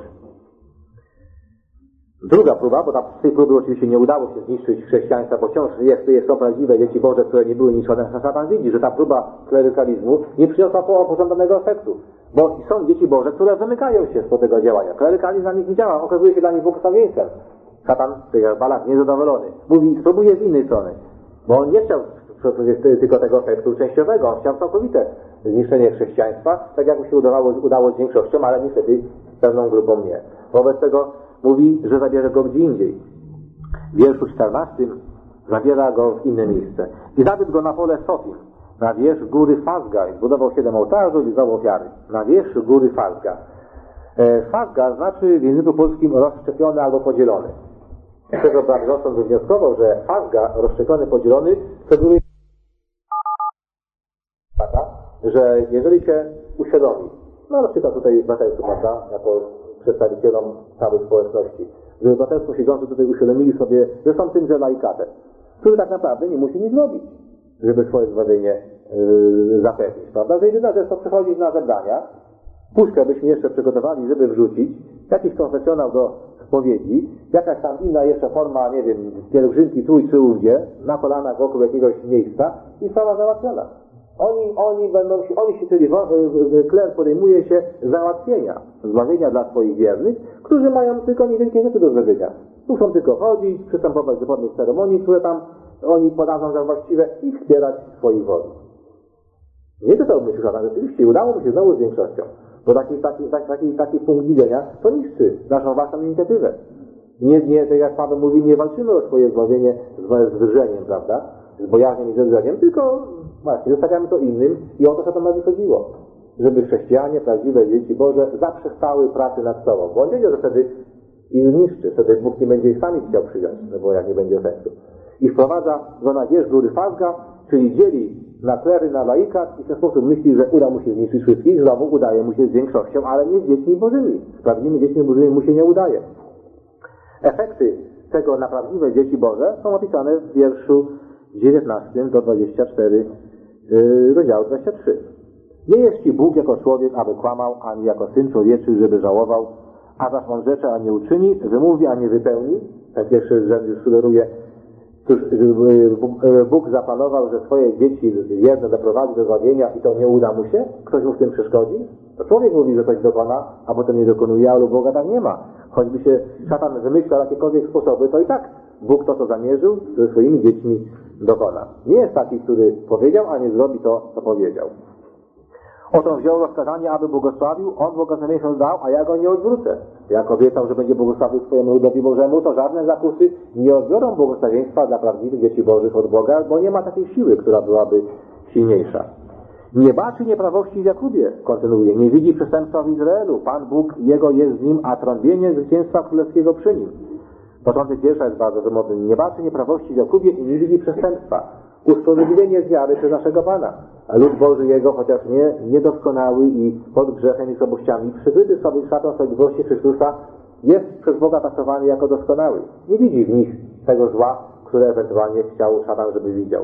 A: Druga próba, bo z tej próby oczywiście nie udało się zniszczyć chrześcijaństwa, bo wciąż jest to prawdziwe dzieci Boże, które nie były niszczone. Szatan widzi, że ta próba klerykalizmu nie przyniosła pożądanego efektu. Bo są dzieci Boże, które wymykają się spod tego działania. Klerykalizm na nich nie działa, okazuje się dla nich błogosławieństwem. Szatan, jak Balak, niezadowolony, mówi, spróbuje z innej strony. Bo on nie chciał tylko tego efektu częściowego, on chciał całkowite zniszczenie chrześcijaństwa, tak jak mu się udało z większością, ale niestety z pewną grupą nie. Wobec tego mówi, że zabierze go gdzie indziej. W wierszu 14 zabiera go w inne miejsce. I zawiódł go na pole Sofim, na wierzch góry Fazga, i zbudował 7 ołtarzy i złożył ofiary. Na wierzch góry Fazga. Fazga znaczy w języku polskim rozszczepiony albo podzielony. Z tego brat Johnson wywnioskował, że Fazga, rozszczepiony, podzielony, sugeruje, że jeżeli się uświadomi, no na przykład tutaj braterstwo, prawda, jako przedstawicielom całej społeczności, że obywatelstwo siedzący tutaj uświadomili sobie, że są tymże laikatem, który tak naprawdę nie musi nic robić, żeby swoje zbawienie zapewnić, prawda? Że jedyna rzecz to przychodzić na zebrania, puszkę byśmy jeszcze przygotowali, żeby wrzucić, jakiś konfesjonał do spowiedzi, jakaś tam inna jeszcze forma, nie wiem, pielgrzymki tu i ówdzie, na kolanach wokół jakiegoś miejsca i sprawa załatwiona. Czyli kler podejmuje się załatwienia, zbawienia dla swoich wiernych, którzy mają tylko niewielkie rzeczy do zrobienia. Muszą tylko chodzić, przystępować do pewnych ceremonii, które tam oni podadzą za właściwe i wspierać swoich wodów. Nie to myśl szatan, rzeczywiście udało mu się znowu z większością. Bo taki punkt widzenia to niszczy naszą własną inicjatywę. Tak jak Paweł mówi, nie walczymy o swoje zbawienie z drżeniem, prawda? Z bojaźnią i ze drżeniem, tylko właśnie zostawiamy to innym i o to szatanowi chodziło. Żeby chrześcijanie, prawdziwe dzieci Boże, zaprzestały pracy nad sobą. Bo on wiedział, że wtedy ich zniszczy, wtedy Bóg nie będzie ich sami chciał przyjąć, no bo jak nie będzie efektu. I wprowadza go na wierzch góry Fazga, czyli dzieli na klery, na laikat i w ten sposób myśli, że uda mu się zniszczyć wszystkich, znowu udaje mu się z większością, ale nie z dziećmi Bożymi. Z prawdziwymi dziećmi Bożymi mu się nie udaje. Efekty tego na prawdziwe dzieci Boże są opisane w wierszu 19 do 24 rozdziału 23. Nie jest ci Bóg jako człowiek, aby kłamał, ani jako syn człowieczy, żeby żałował, a zaś on rzeczy, a nie uczyni, wymówi, a nie wypełni. Ten pierwszy rzęd już sugeruje, cóż, Bóg zaplanował, że swoje dzieci jedne doprowadzi do zbawienia i to nie uda mu się, ktoś mu w tym przeszkodzi. To człowiek mówi, że coś dokona, a potem nie dokonuje, ale u Boga tak nie ma. Choćby się szatan wymyślał jakiekolwiek sposoby, to i tak Bóg to, co zamierzył, ze swoimi dziećmi dokona. Nie jest taki, który powiedział, a nie zrobi to, co powiedział. Oto wziął rozkazanie, aby błogosławił, on błogosławieństwo dał, a ja go nie odwrócę. Jak obiecał, że będzie błogosławił swojemu ludowi Bożemu, to żadne zakusy nie odbiorą błogosławieństwa dla prawdziwych dzieci Bożych od Boga, bo nie ma takiej siły, która byłaby silniejsza. Nie baczy nieprawości w Jakubie, kontynuuje, nie widzi przestępstwa w Izraelu. Pan Bóg, jego jest z nim, a trąbienie zwycięstwa królewskiego przy nim. Początek wiersza jest bardzo wymowny. Nie baczy nieprawości w Jakubie i nie widzi przestępstwa. Usprawiedliwienie z wiary przez naszego Pana. A lud Boży jego, chociaż niedoskonały i pod grzechem i słabościami, przykryty sobie szatą sprawiedliwości Chrystusa, jest przez Boga traktowany jako doskonały. Nie widzi w nich tego zła, które ewentualnie chciał szatan, żeby widział.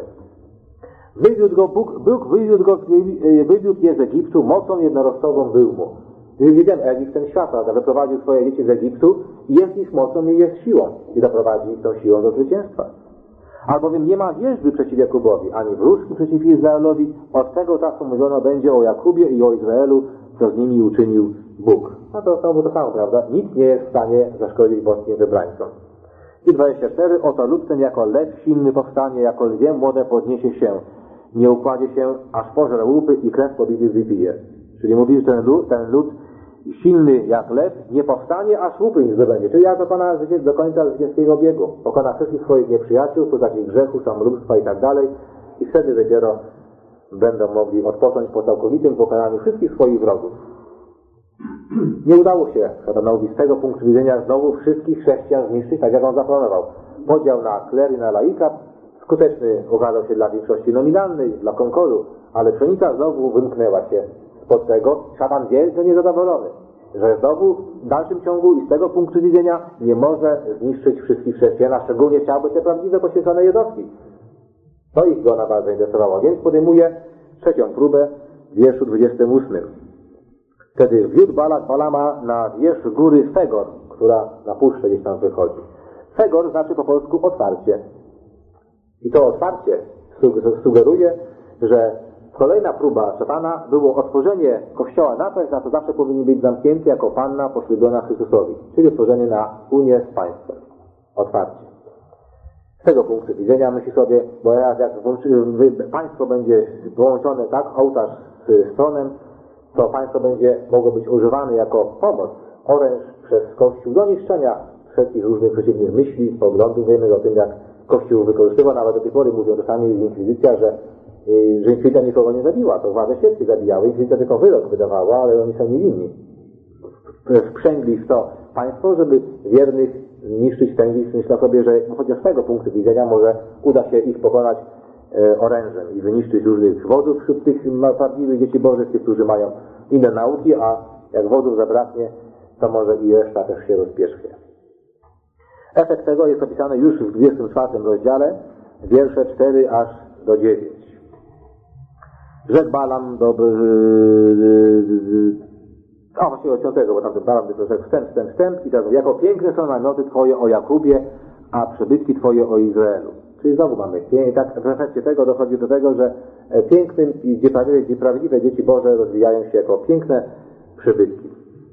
A: Bóg wywiódł je z Egiptu, mocą jednorożcową był mu. Widziałem Egipt ten świat, prawda? Wyprowadził swoje dzieci z Egiptu i jest ich mocą i jest siłą. I doprowadzi ich tą siłą do zwycięstwa. Albowiem nie ma wierzby przeciw Jakubowi, ani wróżki przeciw Izraelowi. Od tego czasu mówiono będzie o Jakubie i o Izraelu, co z nimi uczynił Bóg. No to znowu to samo, prawda? Nic nie jest w stanie zaszkodzić boskim wybrańcom. I 24. Oto lud ten jako lew silny powstanie, jako lwie młode podniesie się. Nie układzie się, aż pożre łupy i krew pobity wypije. Czyli mówi, że ten lud silny jak lew nie powstanie, aż łupy nie zdobędzie. Czyli jak dokona do końca zwycięskiego biegu. Pokona wszystkich swoich nieprzyjaciół, postaci grzechu, samolubstwa i tak dalej. I wtedy dopiero będą mogli odpocząć po całkowitym pokonaniu wszystkich swoich wrogów. Nie udało się szatanowi z tego punktu widzenia znowu wszystkich chrześcijan zniszczyć, tak jak on zaplanował. Podział na klery, na laikat skuteczny okazał się dla większości nominalnej, dla Konkoru, ale pszenica znowu wymknęła się spod tego. Szatan wielce niezadowolony, że znowu w dalszym ciągu i z tego punktu widzenia nie może zniszczyć wszystkich chrześcijan, a szczególnie chciałby te prawdziwe poświęcone jednostki. To ich go najbardziej zainteresowało, więc podejmuje trzecią próbę w wierszu 28. Wtedy wiódł Balak Balama na wierzch góry Fegor, która na puszczę gdzieś tam wychodzi. Fegor znaczy po polsku otwarcie. I to otwarcie sugeruje, że kolejna próba szatana było otworzenie Kościoła na coś, na co zawsze powinien być zamknięty jako panna poślubiona Chrystusowi, czyli otworzenie na unię z państwem. Otwarcie. Z tego punktu widzenia myśli sobie, bo jak państwo będzie połączone tak, ołtarz z tronem, to państwo będzie mogło być używane jako pomoc, oręż przez Kościół do niszczenia wszelkich różnych przeciwnych myśli, poglądów. Wiemy o tym, jak Kościół wykorzystywał, nawet do tej pory mówią czasami inkwizycja, że inkwizycja nikogo nie zabiła, to władze świeckie zabijały, inkwizycja tylko wyrok wydawała, ale oni są niewinni. Sprzęgli w to państwo, żeby wiernych niszczyć tęgi, myślę sobie, że chociaż z tego punktu widzenia może uda się ich pokonać orężem i wyniszczyć różnych wodzów wśród tych prawdziwych dzieci Bożych, tych, którzy mają inne nauki, a jak wodzów zabraknie, to może i reszta też się rozpierzchnie. Efekt tego jest opisany już w 24 rozdziale, wiersze 4 aż do 9. Rzekł Balam do... właściwie od 5, bo tamten Balam tylko rzekł wstęp i tak, jako piękne są namioty Twoje o Jakubie, a przybytki Twoje o Izraelu. Czyli znowu mamy i tak w efekcie tego dochodzi do tego, że pięknym i gdzie prawdziwe dzieci Boże rozwijają się jako piękne przybytki.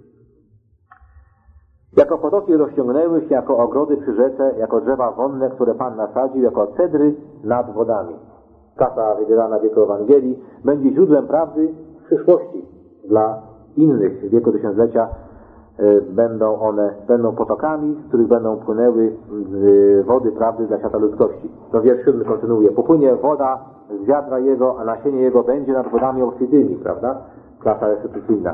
A: Jako potoki rozciągnęły się jako ogrody przy rzece, jako drzewa wonne, które Pan nasadził, jako cedry nad wodami. Kasa wybierana w wieku Ewangelii będzie źródłem prawdy w przyszłości dla innych wieku tysiąclecia będą potokami, z których będą płynęły wody prawdy dla świata ludzkości. To wiersz 7 kontynuuje. Popłynie woda z wiadra jego, a nasienie jego będzie nad wodami obfitymi, prawda? Klasa restytucyjna.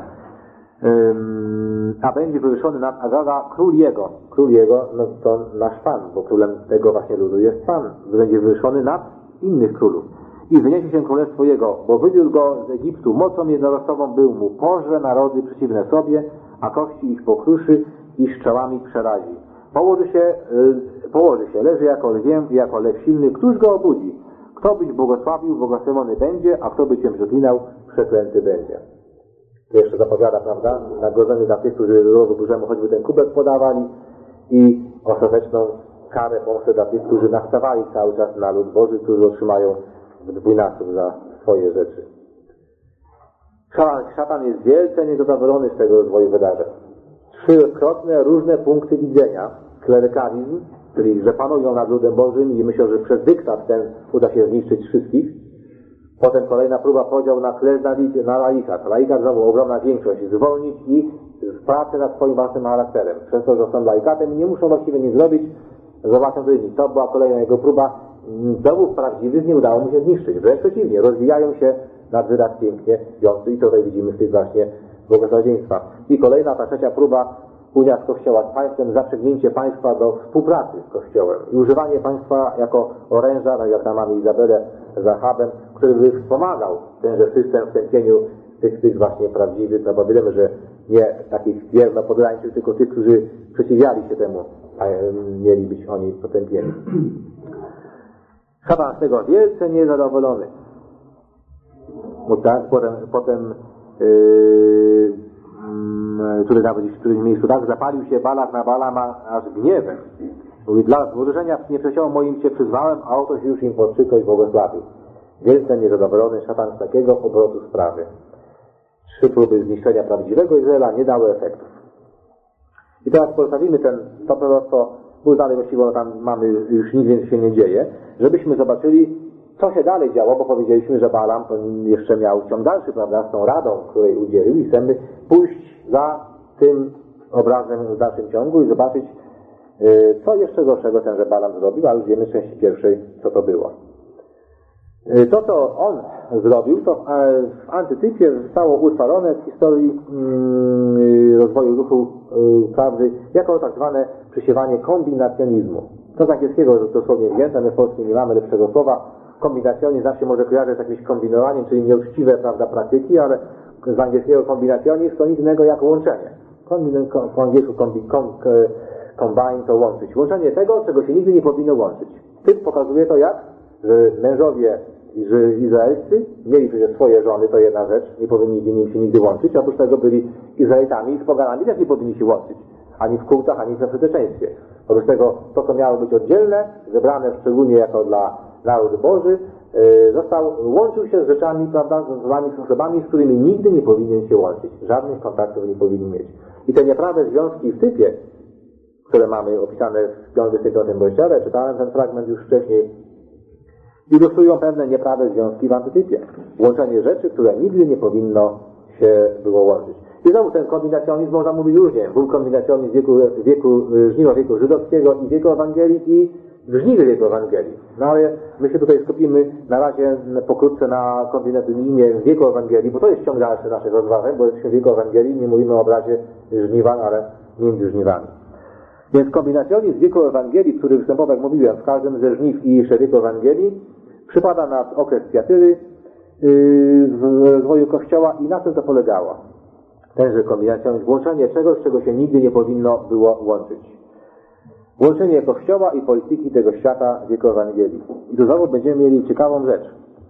A: A będzie wywyższony nad Agaga król jego. Król jego, no to nasz Pan, bo królem tego właśnie ludu jest Pan. Będzie wywyższony nad innych królów. I wyniesie się królestwo jego, bo wywiódł go z Egiptu, mocą jednoroczową był mu, pożre narody przeciwne sobie, a kości ich pokruszy i strzałami przerazi. Położy się, leży jako lwiem i jako lew silny, któż go obudzi? Kto być błogosławił, błogosławiony będzie, a kto by cię przeklinał, przeklęty będzie. To jeszcze zapowiada, prawda, nagrodzenie dla tych, którzy rodu Bożemu choćby ten kubek podawali i ostateczną karę, pomstę dla tych, którzy nastawali cały czas na lud Boży, którzy otrzymają dwójnasób za swoje rzeczy. Szatan jest wielce niezadowolony z tego rozwoju wydarzeń. Trzykrotne różne punkty widzenia, klerykalizm, czyli że panują nad ludem Bożym i myślą, że przez dyktat ten uda się zniszczyć wszystkich. Potem kolejna próba podział na klerz na laikat. Laikat znowu ogromna większość, zwolnić ich z pracy nad swoim własnym charakterem. Przez to, że są laikatem i nie muszą właściwie nic zrobić, zobaczą to inni. To była kolejna jego próba. Dowód prawdziwych nie udało mu się zniszczyć. Wręcz przeciwnie, rozwijają się nad wyraz pięknie wiący i tutaj widzimy w tych właśnie błogosławieństwach. I kolejna, ta trzecia próba, unia z Kościoła z państwem, zaprzęgnięcie państwa do współpracy z Kościołem i używanie państwa jako oręża, tak jak tam mamy Izabelę z Achabem, który by wspomagał tenże system w tępieniu tych właśnie prawdziwych, no bo wiemy, że nie takich wierno-poddańczych, tylko tych, którzy przeciwiali się temu, a mieli być oni potępieni. Szatan z tego wielce niezadowolony. Potem który nawet w którymś miejscu tak zapalił się Balak na Balama aż gniewem. Mówi, dla złożenia nieprzyjaciołom moim cię przyzwałem, a oto się już im podczykał i błogosławił. Wielce niezadowolony szatan z takiego obrotu sprawy. 3 próby zniszczenia prawdziwego Izraela nie dały efektów. I teraz postawimy to proroctwo, bo dalej właściwie tam mamy, już nic więcej się nie dzieje, żebyśmy zobaczyli, co się dalej działo, bo powiedzieliśmy, że Balaam jeszcze miał ciąg dalszy, prawda, z tą radą, której udzielił i chcemy pójść za tym obrazem w dalszym ciągu i zobaczyć, co jeszcze gorszego tenże Balaam zrobił, a już wiemy z części pierwszej, co to było. To, co on zrobił, to w antytypie zostało utrwalone w historii rozwoju ruchu prawdy jako tak zwane przysiewanie kombinacjonizmu. To z angielskiego dosłownie wzięte, my w polskim nie mamy lepszego słowa. Kombinacjonizm zawsze może kojarzyć z jakimś kombinowaniem, czyli nieuczciwe, prawda, praktyki, ale z angielskiego kombinacjonizm to nic innego jak łączenie. Po angielsku combine to łączyć. Łączenie tego, czego się nigdy nie powinno łączyć. Typ pokazuje to jak? Że mężowie izraelscy mieli przecież swoje żony, to jedna rzecz, nie powinni z nimi się nigdy łączyć, a oprócz tego byli Izraelitami i z poganami też nie powinni się łączyć. Ani w kultach, ani w przedeczeństwie. Oprócz tego to, co miało być oddzielne, zebrane szczególnie jako dla naród Boży, łączył się z rzeczami, prawda, z osobami, z którymi nigdy nie powinien się łączyć. Żadnych kontaktów nie powinni mieć. I te nieprawne związki w typie, które mamy opisane w 25 rozdziale, czytałem ten fragment już wcześniej, ilustrują pewne nieprawne związki w antytypie. Łączenie rzeczy, które nigdy nie powinno się było łączyć. I znowu ten kombinacjonizm można mówić różnie. Był kombinacjonizm żniwa wieku żydowskiego i wieku Ewangelii i żniwy wieku Ewangelii. No ale my się tutaj skupimy na razie pokrótce na kombinacjonizmie wieku Ewangelii, bo to jest ciąg dalszy naszych rozważań, bo jesteśmy w wieku Ewangelii, nie mówimy o obrazie żniwa, ale między żniwami. Więc kombinacjonizm wieku Ewangelii, który występował, jak mówiłem, w każdym ze żniw i jeszcze wieku Ewangelii, przypada na okres Tjatyry w rozwoju Kościoła i na tym to polegało. Tenże kombinacjonizm, łączenie czegoś, czego się nigdy nie powinno było łączyć. Łączenie Kościoła i polityki tego świata w wieku Ewangelii. I tu znowu będziemy mieli ciekawą rzecz.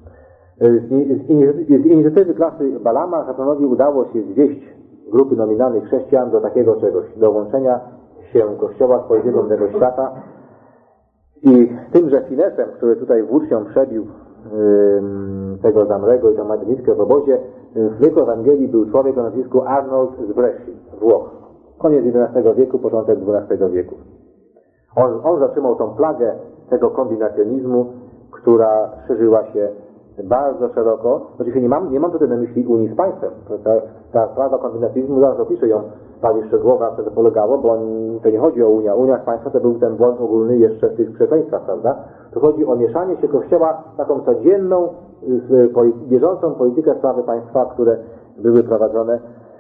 A: Z inicjatywy klasy Balama szatanowi udało się zwieść grupy nominalnych chrześcijan do takiego czegoś, do łączenia się Kościoła z polityką tego świata. I tymże finesem, który tutaj włócznią przebił tego Zamrego i tą Madonitkę w obozie, w wieku Ewangelii był człowiek o nazwisku Arnold z Bresci, Włoch. Koniec XI wieku, początek XII wieku. On zatrzymał tą plagę tego kombinacjonizmu, która szerzyła się bardzo szeroko. Oczywiście nie mam tutaj na myśli Unii z państwem. Ta sprawa kombinacjonizmu, zaraz opiszę ją bardziej szczegółowo, na co to polegało, bo to nie chodzi o Unię. Unia z państwem to był ten błąd ogólny jeszcze w tych przekleństwach, prawda? To chodzi o mieszanie się Kościoła w taką codzienną, bieżącą politykę sprawy państwa, które były prowadzone.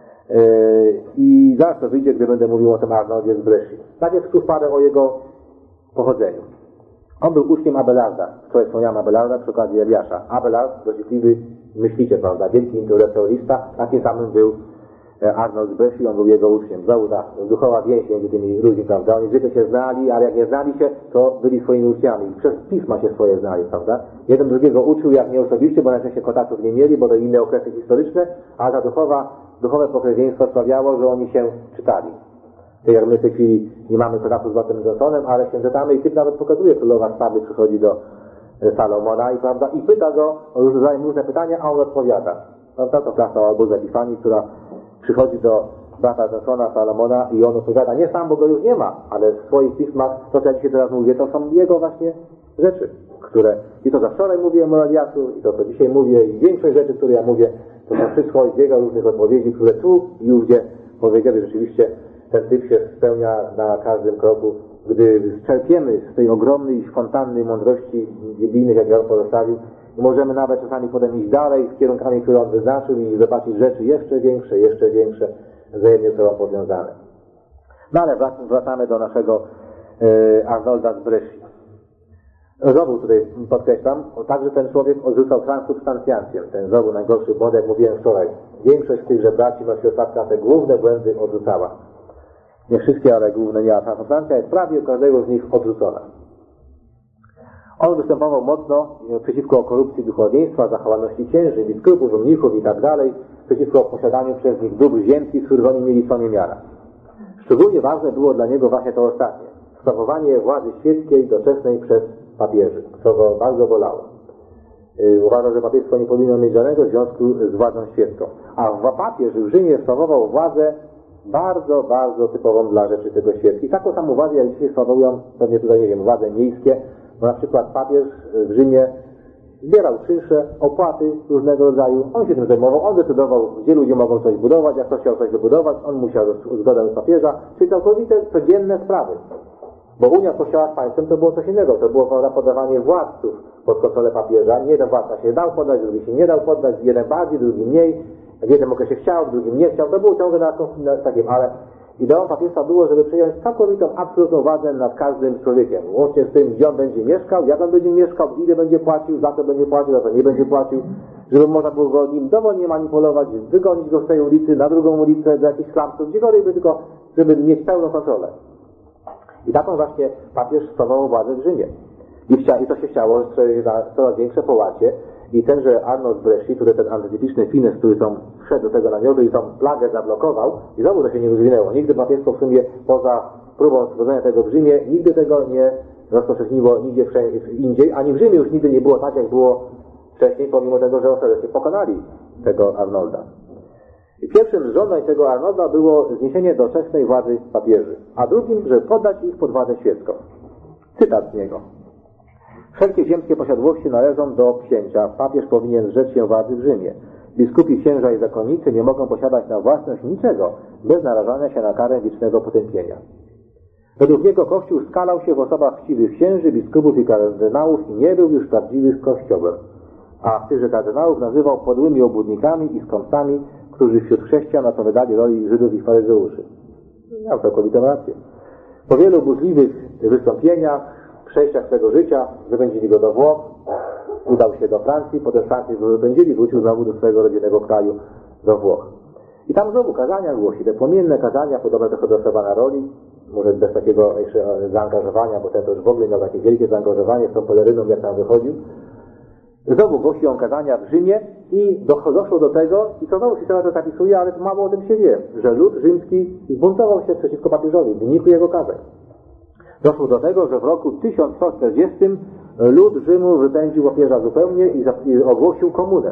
A: I zaraz to wyjdzie, gdy będę mówił o tym Arnoldzie z Bresci. Najpierw słów parę o jego pochodzeniu. On był uczniem Abelarda. Wczoraj wspomniałem Abelarda przy okazji Eliasza. Abelard, dociekliwy myśliciel, prawda, wielki intelektualista, takim samym był Arnold z Bresci, on był jego uczniem. Znowu ta duchowa więź między tymi ludźmi, prawda. Oni zwykle się znali, ale jak nie znali się, to byli swoimi uczniami. Przez pisma się swoje znali, prawda. Jeden drugiego uczył, jak nie osobiście, bo najczęściej kontaktów nie mieli, bo to inne okresy historyczne, ale ta duchowe pokrewieństwo sprawiało, że oni się czytali. Tak jak my w tej chwili nie mamy kontaktu z bratem Johnsonem, ale się czytamy i typ nawet pokazuje, królowa Saby przychodzi do Salomona i, prawda, i pyta go o różne pytania, a on odpowiada. Prawda? To klasa albo z Epifanii, która przychodzi do brata Johnsona, Salomona i on odpowiada, nie sam, bo go już nie ma, ale w swoich pismach, to co ja dzisiaj teraz mówię, to są jego właśnie rzeczy, które, i to za wczoraj mówiłem o Eliaszu, i to co dzisiaj mówię, i większość rzeczy, które ja mówię, to są wszystko z jego różnych odpowiedzi, które tu i ówdzie powiedzieli, rzeczywiście ten typ się spełnia na każdym kroku. Gdy czerpiemy z tej ogromnej fontanny mądrości biblijnych, jak on pozostawił, możemy nawet czasami potem iść dalej z kierunkami, które on wyznaczył i zobaczyć rzeczy jeszcze większe, wzajemnie ze sobą powiązane. No ale wracamy do naszego Arnolda z Bresci. Znowu tutaj podkreślam, także ten człowiek odrzucał transsubstancjację. Ten znowu najgorszy błąd, jak mówiłem wczoraj. Większość z tychże braci Nosiosławka te główne błędy odrzucała. Nie wszystkie, ale główne nie, a transsubstancja jest prawie u każdego z nich odrzucona. On występował mocno przeciwko korupcji duchowieństwa, zachowalności księży, biskupów, mnichów i tak dalej, przeciwko posiadaniu przez nich dóbr ziemskich, których oni mieli co niemiara. Szczególnie ważne było dla niego właśnie to ostatnie. Sprawowanie władzy świeckiej doczesnej przez papieży, co go bardzo bolało. Uważał, że papieństwo nie powinno mieć żadnego związku z władzą świecką. A papież w Rzymie sprawował władzę bardzo typową dla rzeczy tego świeckich. Taką samą władzę, jak dzisiaj sprawują, pewnie tutaj, nie wiem, władze miejskie, bo na przykład papież w Rzymie zbierał czynsze, opłaty różnego rodzaju, on się tym zajmował, on decydował, gdzie ludzie mogą coś budować, jak ktoś chciał coś wybudować, on musiał zgodę z papieża, czyli całkowite codzienne sprawy. Bo Unia Kościoła z państwem to było coś innego, to było podawanie władców pod kontrolę papieża, nie jeden władca się dał poddać, drugi się nie dał poddać, jeden bardziej, drugi mniej, w jednym okresie chciał, w drugim nie chciał, to było ciągle na takim, ale ideą papieństwa było, żeby przejąć całkowitą, absolutną władzę nad każdym człowiekiem, łącznie z tym, gdzie on będzie mieszkał, jak on będzie mieszkał, ile będzie płacił, za co będzie płacił, za co nie będzie płacił, żeby można było go nim dowolnie manipulować, wygonić go z tej ulicy na drugą ulicę, do jakichś slumsów, gdziekolwiek, tylko żeby mieć pełną kontrolę. I taką właśnie papież sprawował władzę w Rzymie. I to się chciało na coraz większe połacie. I tenże Arnold z Bresci, który ten antytypiczny Fines, który wszedł do tego namiotu i tą plagę zablokował, i znowu to się nie rozwinęło. Nigdy papieństwo w sumie poza próbą stworzenia tego w Rzymie, nigdy tego nie rozpowszechniło nigdzie indziej, ani w Rzymie już nigdy nie było tak, jak było wcześniej, pomimo tego, że ostatecznie pokonali tego Arnolda. I pierwszym z żądań tego Arnolda było zniesienie doczesnej władzy papieży, a drugim, że poddać ich pod władzę świecką. Cytat z niego. Wszelkie ziemskie posiadłości należą do księcia. Papież powinien zrzec się władzy w Rzymie. Biskupi, księża i zakonnicy nie mogą posiadać na własność niczego, bez narażania się na karę wiecznego potępienia. Według niego Kościół skalał się w osobach chciwych księży, biskupów i kardynałów i nie był już prawdziwych kościołem. A tychże kardynałów nazywał podłymi obłudnikami i skąpcami, którzy wśród chrześcijan odpowiadali roli Żydów i faryzeuszy. Miał całkowitą rację. Po wielu burzliwych wystąpieniach, przejściach swego życia, wypędzili go do Włoch, udał się do Francji, potem z Francji go wypędzili, wrócił znowu do swojego rodzinnego kraju, do Włoch. I tam znowu kazania głosi, te płomienne kazania, podobne trochę do Stefana Roli, może bez takiego jeszcze zaangażowania, bo ten to już w ogóle miał takie wielkie zaangażowanie z tą peleryną, jak tam wychodził. Znowu głosi on kazania w Rzymie i doszło do tego, i to znowu historia to zapisuje, ale mało o tym się wie, że lud rzymski zbuntował się przeciwko papieżowi w wyniku jego kazań. Doszło do tego, że w roku 1140 lud Rzymu wypędził papieża zupełnie i ogłosił komunę,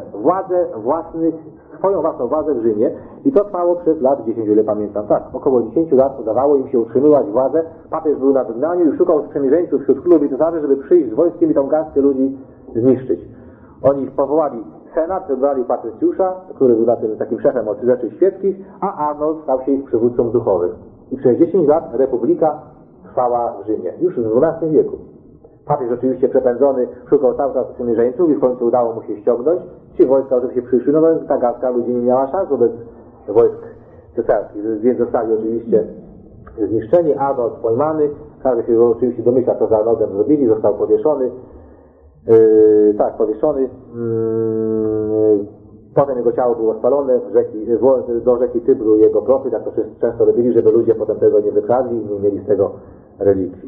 A: swoją własną władzę w Rzymie, i to trwało przez lat 10, ile pamiętam, tak, około 10 lat udawało im się utrzymywać władzę, papież był na wygnaniu i szukał sprzymierzeńców wśród królów i cesarzy, żeby przyjść z wojskiem i tą garstkę ludzi zniszczyć. Oni powołali senat, wybrali Patrycjusza, który był takim szefem od rzeczy świeckich, a Arnold stał się ich przywódcą duchowym. I przez 10 lat republika trwała w Rzymie, już w XII wieku. Papież oczywiście przepędzony szukał cały czas sprzymierzeńców i w końcu udało mu się ściągnąć. Ci wojska oczywiście przyszły, no bo ta garstka ludzi nie miała szans wobec wojsk cesarskich, więc zostali oczywiście zniszczeni. Arnold pojmany, każdy się oczywiście domyśla, co z Arnoldem zrobili, został powieszony. Powieszony. Potem jego ciało było spalone do rzeki Tybru, jego profil, jak to często robili, żeby ludzie potem tego nie wykradli i nie mieli z tego relikwii.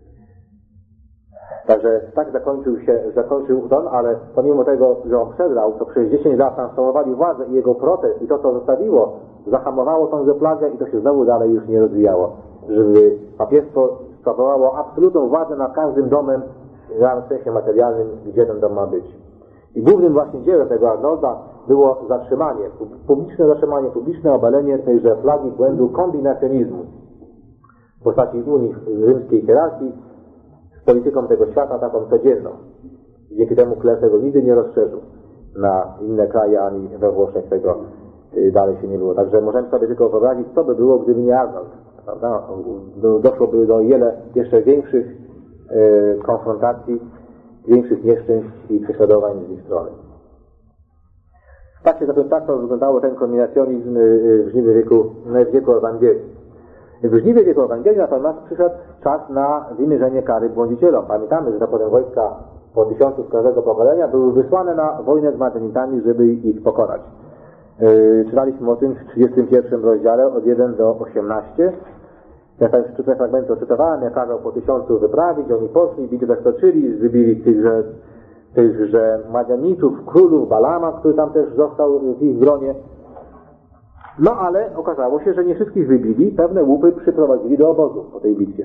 A: Także tak zakończył on, ale pomimo tego, że on przegrał, to przez 10 lat transformowali władzę i jego protest i to, co zostawiło, zahamowało tą plagę i to się znowu dalej już nie rozwijało. Żeby papiestwo sprawowało absolutną władzę nad każdym domem w sensie materialnym, gdzie ten dom ma być. I głównym właśnie dziełem tego Arnolda było publiczne obalenie tejże flagi błędu kombinacjonizmu w postaci unii rzymskiej hierarchii z polityką tego świata taką codzienną. Dzięki temu kler tego nigdy nie rozszerzył na inne kraje, ani we Włoszech tego dalej się nie było. Także możemy sobie tylko wyobrazić, co by było, gdyby nie Arnold. Prawda? Doszłoby do jeszcze większych konfrontacji, większych nieszczęść i prześladowań z ich strony. Tak to wyglądało ten kombinacjonizm w żniwie wieku Ewangelii. W żniwie wieku Ewangelii natomiast przyszedł czas na wymierzenie kary błądzicielom. Pamiętamy, że potem wojska po 1000 z każdego pokolenia były wysłane na wojnę z Madeonitami, żeby ich pokonać. Czytaliśmy o tym w 31 rozdziale od 1 do 18. Ja te fragmenty oczytowałem, jak kazał po 1000 wyprawić, oni poszli, bitwę stoczyli, wybili tychże Madianitów, królów, Balama, który tam też został w ich gronie. No ale okazało się, że nie wszystkich wybili, pewne łupy przyprowadzili do obozu po tej bitwie.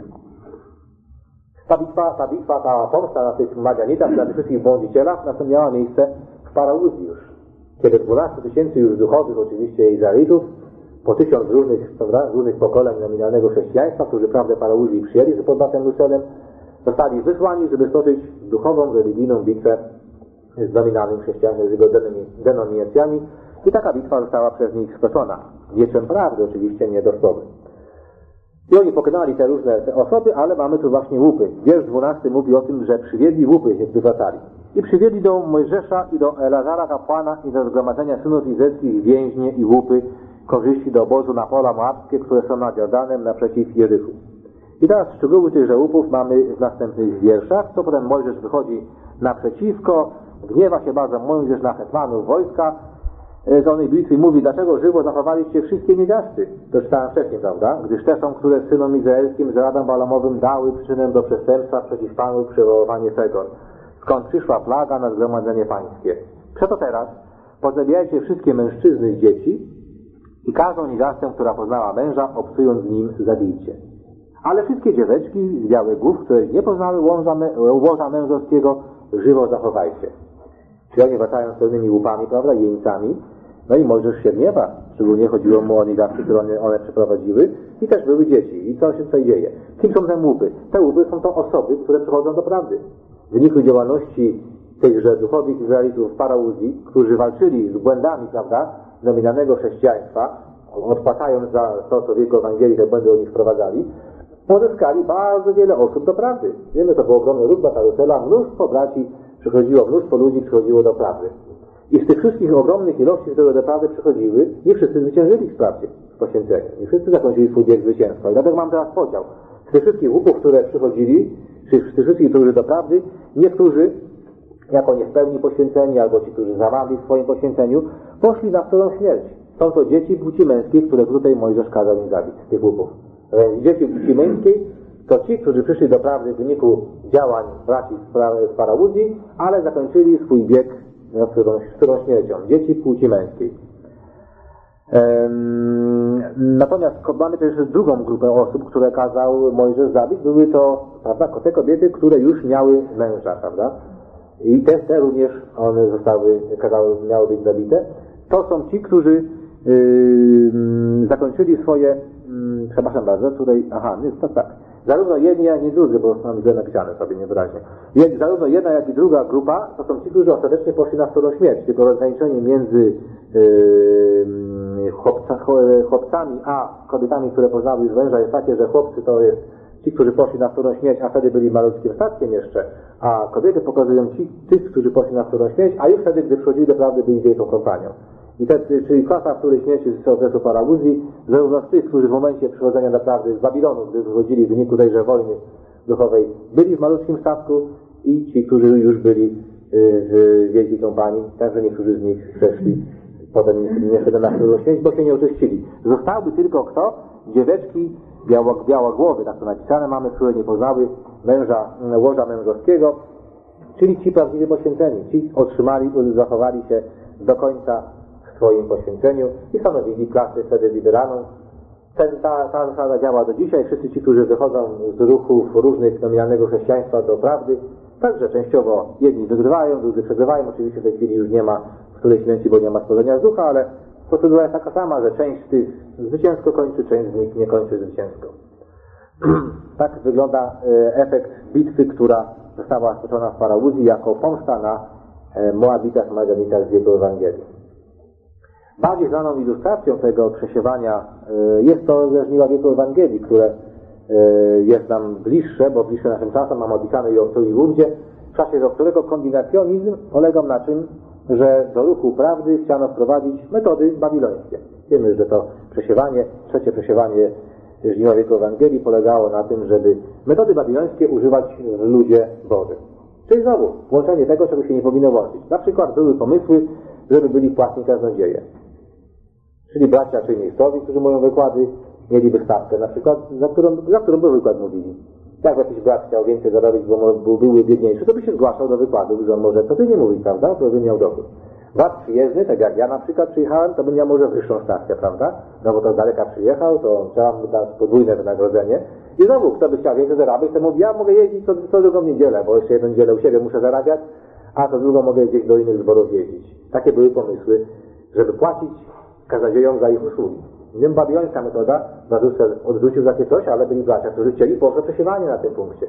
A: Ta pomsta na tych Madianitach, na tych wszystkich błądzicielach, miała miejsce w Parauzji już. Kiedy 12 000 już duchowych oczywiście Izraelitów, po 1000 różnych pokoleń nominalnego chrześcijaństwa, którzy prawdę Parauzji przyjęli pod bratem Lucelem, zostali wysłani, żeby stoczyć duchową, religijną bitwę z nominalnym chrześcijanstwem, z jego denominacjami i taka bitwa została przez nich stoczona. Mieczem prawdy oczywiście, nie dosłownie. I oni pokonali te różne osoby, ale mamy tu właśnie łupy. Wiersz 12 mówi o tym, że przywiedli łupy, jak wywracali. I przywiedli do Mojżesza i do Elazara kapłana i do zgromadzenia synów izraelskich więźnie i łupy korzyści do obozu na pola moabskie, które są nad Jordanem naprzeciw Jerychu. I teraz szczegóły tychże łupów mamy w następnych wierszach, to potem Mojżesz wychodzi naprzeciwko, gniewa się bardzo Mojżesz na hetmanów wojska z onej bitwy i mówi, dlaczego żywo zachowaliście wszystkie niewiasty? To czytałem wcześniej, prawda? Gdyż te są, które synom izraelskim z radom balamowym dały przyczynę do przestępstwa przeciw Panu przywoływanie Fegon. Skąd przyszła plaga na zgromadzenie pańskie. Przeto teraz pozabijajcie wszystkie mężczyzny z dzieci i każdą niewiastę, która poznała męża, obcując z nim, zabijcie. Ale wszystkie dzieweczki z białych głów, które nie poznały łoża mężowskiego, żywo zachowajcie. Czyli oni wracają z pewnymi łupami, prawda, jeńcami. No i Mojżesz się gniewa. Szczególnie chodziło mu o niewiasty, które one przeprowadziły. I też były dzieci. I co się tutaj dzieje? Kim są te łupy? Te łupy są to osoby, które przychodzą do prawdy. W wyniku działalności tychże duchowych Izraelitów w Parauzji, którzy walczyli z błędami, prawda, nominalnego chrześcijaństwa, odpłacając za to, co w wieku Ewangelii te błędy oni wprowadzali, pozyskali bardzo wiele osób do prawdy. Wiemy, to był ogromny ruch Batarucela, mnóstwo braci przychodziło, mnóstwo ludzi przychodziło do prawdy. I z tych wszystkich ogromnych ilości, które do prawdy przychodziły, nie wszyscy zwyciężyli w prawdzie, w poświęceniu. Nie wszyscy zakończyli swój bieg zwycięstwa. I dlatego mam teraz podział. Z tych wszystkich łupów, które przychodzili, z tych wszystkich, którzy do prawdy, niektórzy, jako nie w pełni poświęceni, albo ci, którzy zamarli w swoim poświęceniu, poszli na wtórną śmierć. Są to dzieci płci męskiej, które tutaj Mojżesz kazał im zabić, z tych łupów. Dzieci płci męskiej to ci, którzy przyszli do prawdy w wyniku działań braci z Parauzji, ale zakończyli swój bieg z którą śmiercią. Dzieci płci męskiej. Natomiast mamy też drugą grupę osób, które kazał Mojżesz zabić. Były to, prawda, te kobiety, które już miały męża, prawda? I te również one miały być zabite. To są ci, którzy zakończyli swoje, przepraszam bardzo, tutaj, zarówno jedni, jak i drudzy, bo mam źle napisane sobie niewyraźnie. Zarówno jedna, jak i druga grupa to są ci, którzy ostatecznie poszli na skórą śmierć. Tylko rozgraniczenie między chłopcami a kobietami, które poznały już węża, jest takie, że chłopcy to jest ci, którzy poszli na skórą śmierć, a wtedy byli malutkim statkiem jeszcze, a kobiety pokazują tych, którzy poszli na skórą śmierć, a już wtedy, gdy przychodzili do prawdy, byli wielką kompanią. I czyli klasa, w której śmierci z okresu paraluzji, zarówno z tych, którzy w momencie przychodzenia do prawdy z Babilonu, gdy wychodzili w wyniku tejże wojny duchowej, byli w malutkim statku, i ci, którzy już byli w wielkiej kompanii, także niektórzy z nich przeszli potem nie szedł na skórą śmierć, bo się nie oczyścili. Zostałby tylko kto? Dzieweczki białogłowy, tak to napisane mamy, które nie poznały łoża mężowskiego, czyli ci prawdziwie poświęceni, ci zachowali się do końca w swoim poświęceniu i stanowili klasę wtedy liberaną. Ta zasada działa do dzisiaj. Wszyscy ci, którzy wychodzą z ruchów różnych nominalnego chrześcijaństwa do prawdy, także częściowo jedni wygrywają, drudzy przegrywają. Oczywiście w tej chwili już nie ma której śmierci, bo nie ma stworzenia z ducha, ale procedura jest taka sama, że część z tych zwycięsko kończy, część z nich nie kończy zwycięsko. Tak wygląda efekt bitwy, która została rozpoczęta w Parauzji jako pomsta na Moabitach, Maganitach z jego Ewangelii. Bardziej znaną ilustracją tego przesiewania jest to ze żniwa wieku Ewangelii, które jest nam bliższe, bo bliższe naszym czasem, mamy opisane ją tu i ówdzie, w czasie do którego kombinacjonizm polegał na czym, że do ruchu prawdy chciano wprowadzić metody babilońskie. Wiemy, że to trzecie przesiewanie żniwa wieku Ewangelii polegało na tym, żeby metody babilońskie używać w ludzie Bożym. Czyli znowu, łączenie tego, czego się nie powinno łączyć. Na przykład były pomysły, żeby byli płatni kaznodzieje. Czyli bracia czy miejscowi, którzy mówią wykłady, mieliby stawkę, na przykład, za którą by wykład mówili. Jak jakiś brat chciał więcej zarobić, bo były biedniejszy, to by się zgłaszał do wykładu, że on może co ty nie mówisz, prawda? To by miał dochód. Brat przyjezdny, tak jak ja na przykład przyjechałem, to bym miał może wyższą stawkę, prawda? No bo to z daleka przyjechał, to trzeba mu dać podwójne wynagrodzenie. I znowu, kto by chciał więcej zarabiać, to mówi, ja mogę jeździć co drugą niedzielę, bo jeszcze jedną niedzielę u siebie muszę zarabiać, a co drugą mogę gdzieś do innych zborów jeździć. Takie były pomysły, żeby płacić kaznodziejom za ich usługi. Wiem, babilońska metoda, Zadusel odrzucił takie coś, ale byli bracia, którzy chcieli poszło przesiewanie na tym punkcie.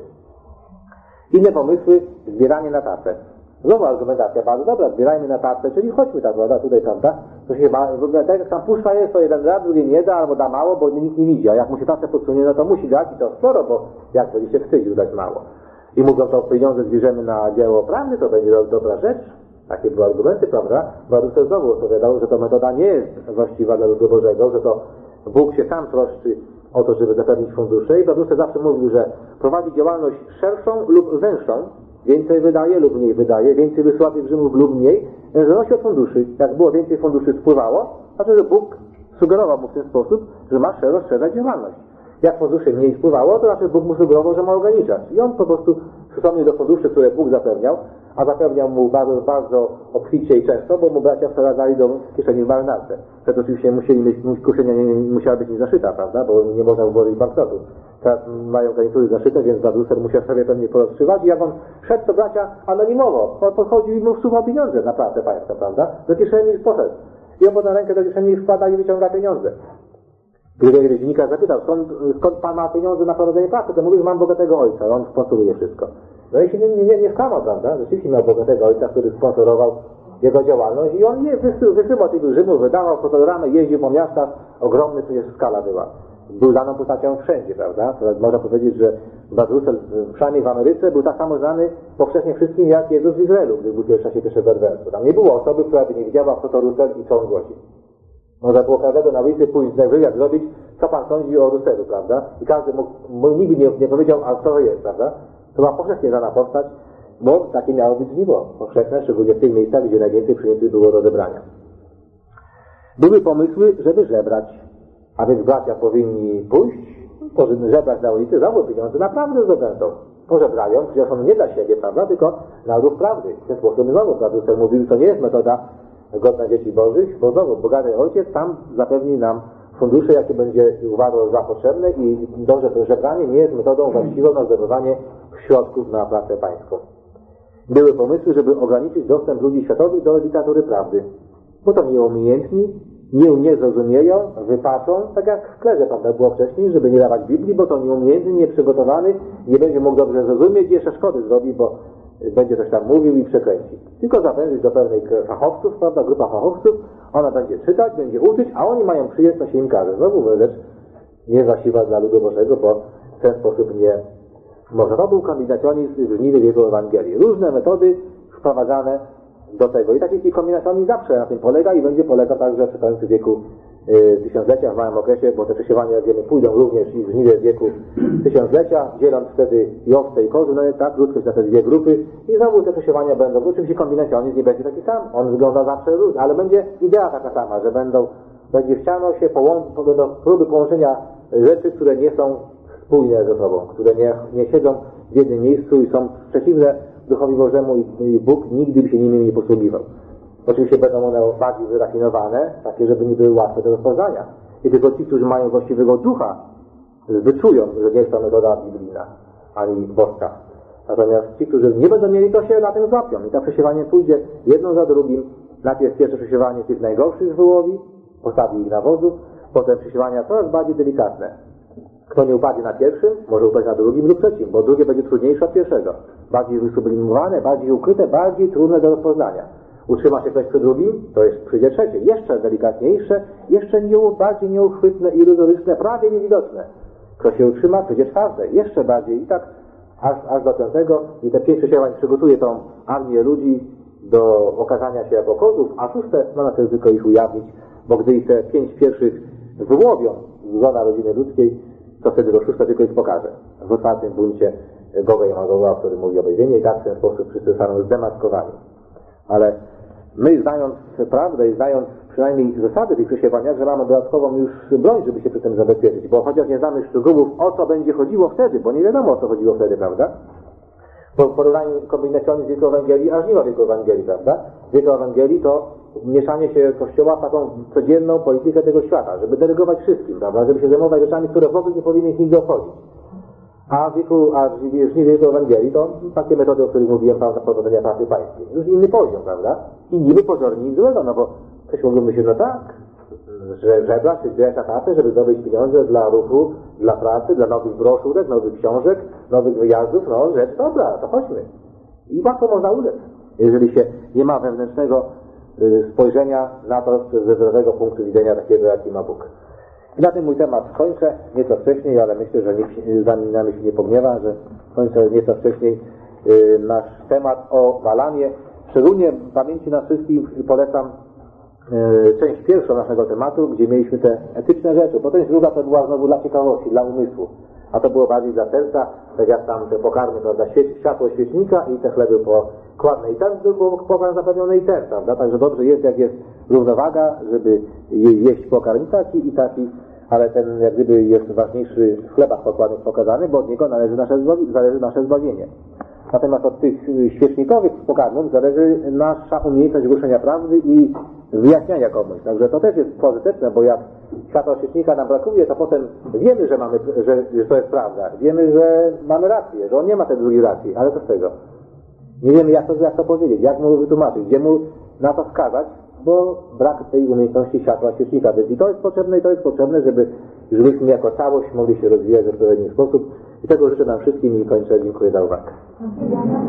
A: Inne pomysły, zbieranie na tacę. Znowu argumentacja bardzo dobra, zbierajmy na tacę, czyli chodźmy tak, prawda, tutaj, prawda, to się w ogóle tak jak tam puszcza jest, to jeden da, drugi nie da, albo da mało, bo nikt nie widzi, a jak mu się tacę podsunie, no to musi dać i to sporo, bo jak będzie się wstydził dać mało. I mówią, to pieniądze zbierzemy na dzieło prawne, to będzie dobra rzecz. Takie były argumenty, prawda? Zadusel znowu odpowiadał, że to metoda nie jest właściwa dla ludu Bożego, że to Bóg się sam troszczy o to, żeby zapewnić fundusze. I Zadusel zawsze mówił, że prowadzi działalność szerszą lub węższą, więcej wydaje lub mniej wydaje, więcej wysyła pielgrzymów lub mniej, zależy od funduszy. Jak było więcej funduszy spływało, znaczy, że Bóg sugerował mu w ten sposób, że ma rozszerzać działalność. Jak funduszy mniej spływało, to znaczy Bóg mu sugerował, że ma ograniczać. I on po prostu przypomniał do funduszy, które Bóg zapewniał, a zapewniał mu bardzo, bardzo obficie i często, bo mu bracia wsadzali do kieszeni w marynarce. Wtedy oczywiście kieszenia musiała być niezaszyta, prawda, bo nie można ułożyć banknotu. Teraz mają garnitury zaszyte, więc Zadusel musiał sobie pewnie porozszywać i jak on szedł, to bracia anonimowo, podchodził i mu wsuwał pieniądze na pracę państwa, prawda, do kieszeni już poszedł. I on potem rękę do kieszeni wkłada i wyciąga pieniądze. Gdy dziennikarz zapytał, skąd pan ma pieniądze na prowadzenie pracy, to mówił, że mam bogatego ojca, on sponsoruje wszystko. No i się nie skłamał, prawda? Rzeczywiście miał bogatego ojca, który sponsorował jego działalność i on wysyłał tych Rzymów, wydawał fotoramę, jeździł po miastach, ogromny przecież skala była. Był znaną postacią wszędzie, prawda? Teraz można powiedzieć, że Zadusel, przynajmniej w Ameryce, był tak samo znany powszechnie wszystkim jak Jezus w Izraelu, gdy był w czasie pierwszego adwentu. Tam nie było osoby, która by nie wiedziała, kto to Rusel i co on głosi. Można było każdego na ulicy pójść na wywiad zrobić, co pan sądzi o Ruselu, prawda? I każdy nigdy nie powiedział, a kto to jest, prawda? To była powszechnie znana postać, bo takie miało być żniwo powszechne, szczególnie w tych miejscach, gdzie najwięcej przyjętych było do zebrania. Były pomysły, żeby żebrać, a więc bracia powinni pójść, żebrać na ulicy, znowu pieniądze naprawdę zdobędą. Pożebrają, przecież one nie dla siebie, prawda, tylko na ruch prawdy. W ten sposób znowu Zadusel mówił, że to nie jest metoda godna dzieci Bożych, bo znowu bogaty ojciec tam zapewni nam fundusze, jakie będzie uważał za potrzebne i dobrze to żebranie nie jest metodą właściwą na zdobywanie środków na pracę pańską. Były pomysły, żeby ograniczyć dostęp ludzi światowych do literatury prawdy, bo to nieumiejętni nie zrozumieją, wypaczą, tak jak w klerze, prawda, było wcześniej, żeby nie dawać Biblii, bo to nieumiejętny, nieprzygotowany, nie będzie mógł dobrze zrozumieć, jeszcze szkody zrobi, bo będzie coś tam mówił i przekręci. Tylko zawężyć do pewnej fachowców, prawda, grupa fachowców, ona będzie czytać, będzie uczyć, a oni mają przyjeść, co się im każe. Znowu rzecz niewłaściwa dla ludu Bożego, bo w ten sposób nie może. To był kombinacjonizm w żniwie wieku Ewangelii. Różne metody wprowadzane do tego. I taki kombinacjonizm zawsze na tym polega i będzie polegał także przy końcu wieku tysiąclecia, w małym okresie, bo te przesiewania, jak wiemy, pójdą również i w żniwie wieku tysiąclecia, dzieląc wtedy i owce i kozy, no tak, ludzkość na te dwie grupy i znowu te przesiewania będą. Oczywiście kombinacjonizm nie będzie taki sam, on wygląda zawsze różnie, ale będzie idea taka sama, że będzie chciano się będą próby połączenia rzeczy, które nie są spójne ze sobą, które nie siedzą w jednym miejscu i są przeciwne Duchowi Bożemu i Bóg nigdy by się nimi nie posługiwał. Oczywiście będą one bardziej wyrafinowane, takie, żeby nie były łatwe do rozpoznania. I tylko ci, którzy mają właściwego ducha, wyczują, że nie jest to metoda biblijna, ani boska. Natomiast ci, którzy nie będą mieli, to się na tym złapią. I to przesiewanie pójdzie jedno za drugim. Najpierw pierwsze przesiewanie tych najgorszych wyłowi, postawi ich na wozu, potem przesiewania coraz bardziej delikatne. Kto nie upadnie na pierwszym, może upaść na drugim lub trzecim, bo drugie będzie trudniejsze od pierwszego. Bardziej wysublimowane, bardziej ukryte, bardziej trudne do rozpoznania. Utrzyma się ktoś przy drugim, to przyjdzie trzecie, jeszcze delikatniejsze, jeszcze bardziej nieuchwytne, iluzoryczne, prawie niewidoczne. Kto się utrzyma, przyjdzie czwarte, jeszcze bardziej i tak aż do piątego. I te 5 przesiewań przygotuje tą armię ludzi do okazania się jako kozów, a szóste ma na celu tylko ich ujawnić, bo gdy ich te 5 pierwszych wyłowią z grona rodziny ludzkiej, to wtedy do szóste tylko ich pokaże. W otwartym buncie Goga i Magoga, o którym mówi objawienie, i tak w ten sposób wszyscy zostaną zdemaskowani. Ale my, znając prawdę i znając przynajmniej zasady tych przesiewaniach, że mamy dodatkową już broń, żeby się przy tym zabezpieczyć, bo chociaż nie znamy szczegółów, o co będzie chodziło wtedy, bo nie wiadomo, o co chodziło wtedy, prawda? Po porównaniu kombinacjonizm wieku Ewangelii, a żniwa wieku Ewangelii, prawda? Wieku Ewangelii to mieszanie się Kościoła w taką codzienną politykę tego świata, żeby delegować wszystkim, prawda? Żeby się zajmować rzeczami, które w ogóle nie powinny ich nigdy obchodzić. A w żniwie wieku Ewangelii to takie metody, o których mówiłem, prawda, prowadzenia pracy pańskiej. Już inny poziom, prawda? I niby pozornie nic złego, no bo ktoś mógłby myśleć, no tak, że żebra czy zbierać na pracę, żeby zdobyć pieniądze dla ruchu, dla pracy, dla nowych broszurek, nowych książek, nowych wyjazdów, no rzecz dobra, to chodźmy. I łatwo można ulec, jeżeli się nie ma wewnętrznego spojrzenia na to ze zdrowego punktu widzenia takiego, jaki ma Bóg. I na tym mój temat kończę, nieco wcześniej, ale myślę, że nikt nami się nie pogniewa, że kończę nieco wcześniej nasz temat o Balamie. Szczególnie w pamięci nas wszystkich polecam część pierwszą naszego tematu, gdzie mieliśmy te etyczne rzeczy, bo część druga to była znowu dla ciekawości, dla umysłu, a to było bardziej dla serca, tak jak tam te pokarmy, prawda, światło świecznika i te chleby pokładne. I tam był pokarm zapewniony i ten, prawda, także dobrze jest, jak jest równowaga, żeby jeść pokarm i taki, ale ten jak gdyby jest ważniejszy w chlebach pokładnych pokazany, bo od niego zależy nasze zbawienie. Natomiast od tych świecznikowych pokarmów zależy nasza umiejętność głoszenia prawdy i wyjaśniania komuś. Także to też jest pożyteczne, bo jak światła świecznika nam brakuje, to potem wiemy, że to jest prawda. Wiemy, że mamy rację, że on nie ma tej drugiej racji, ale co z tego? Nie wiemy, jak to powiedzieć, jak mu wytłumaczyć, gdzie mu na to wskazać, bo brak tej umiejętności światła świecznika. Więc i to jest potrzebne, żebyśmy jako całość mogli się rozwijać w odpowiedni sposób. I tego życzę nam wszystkim i kończę. Dziękuję za uwagę.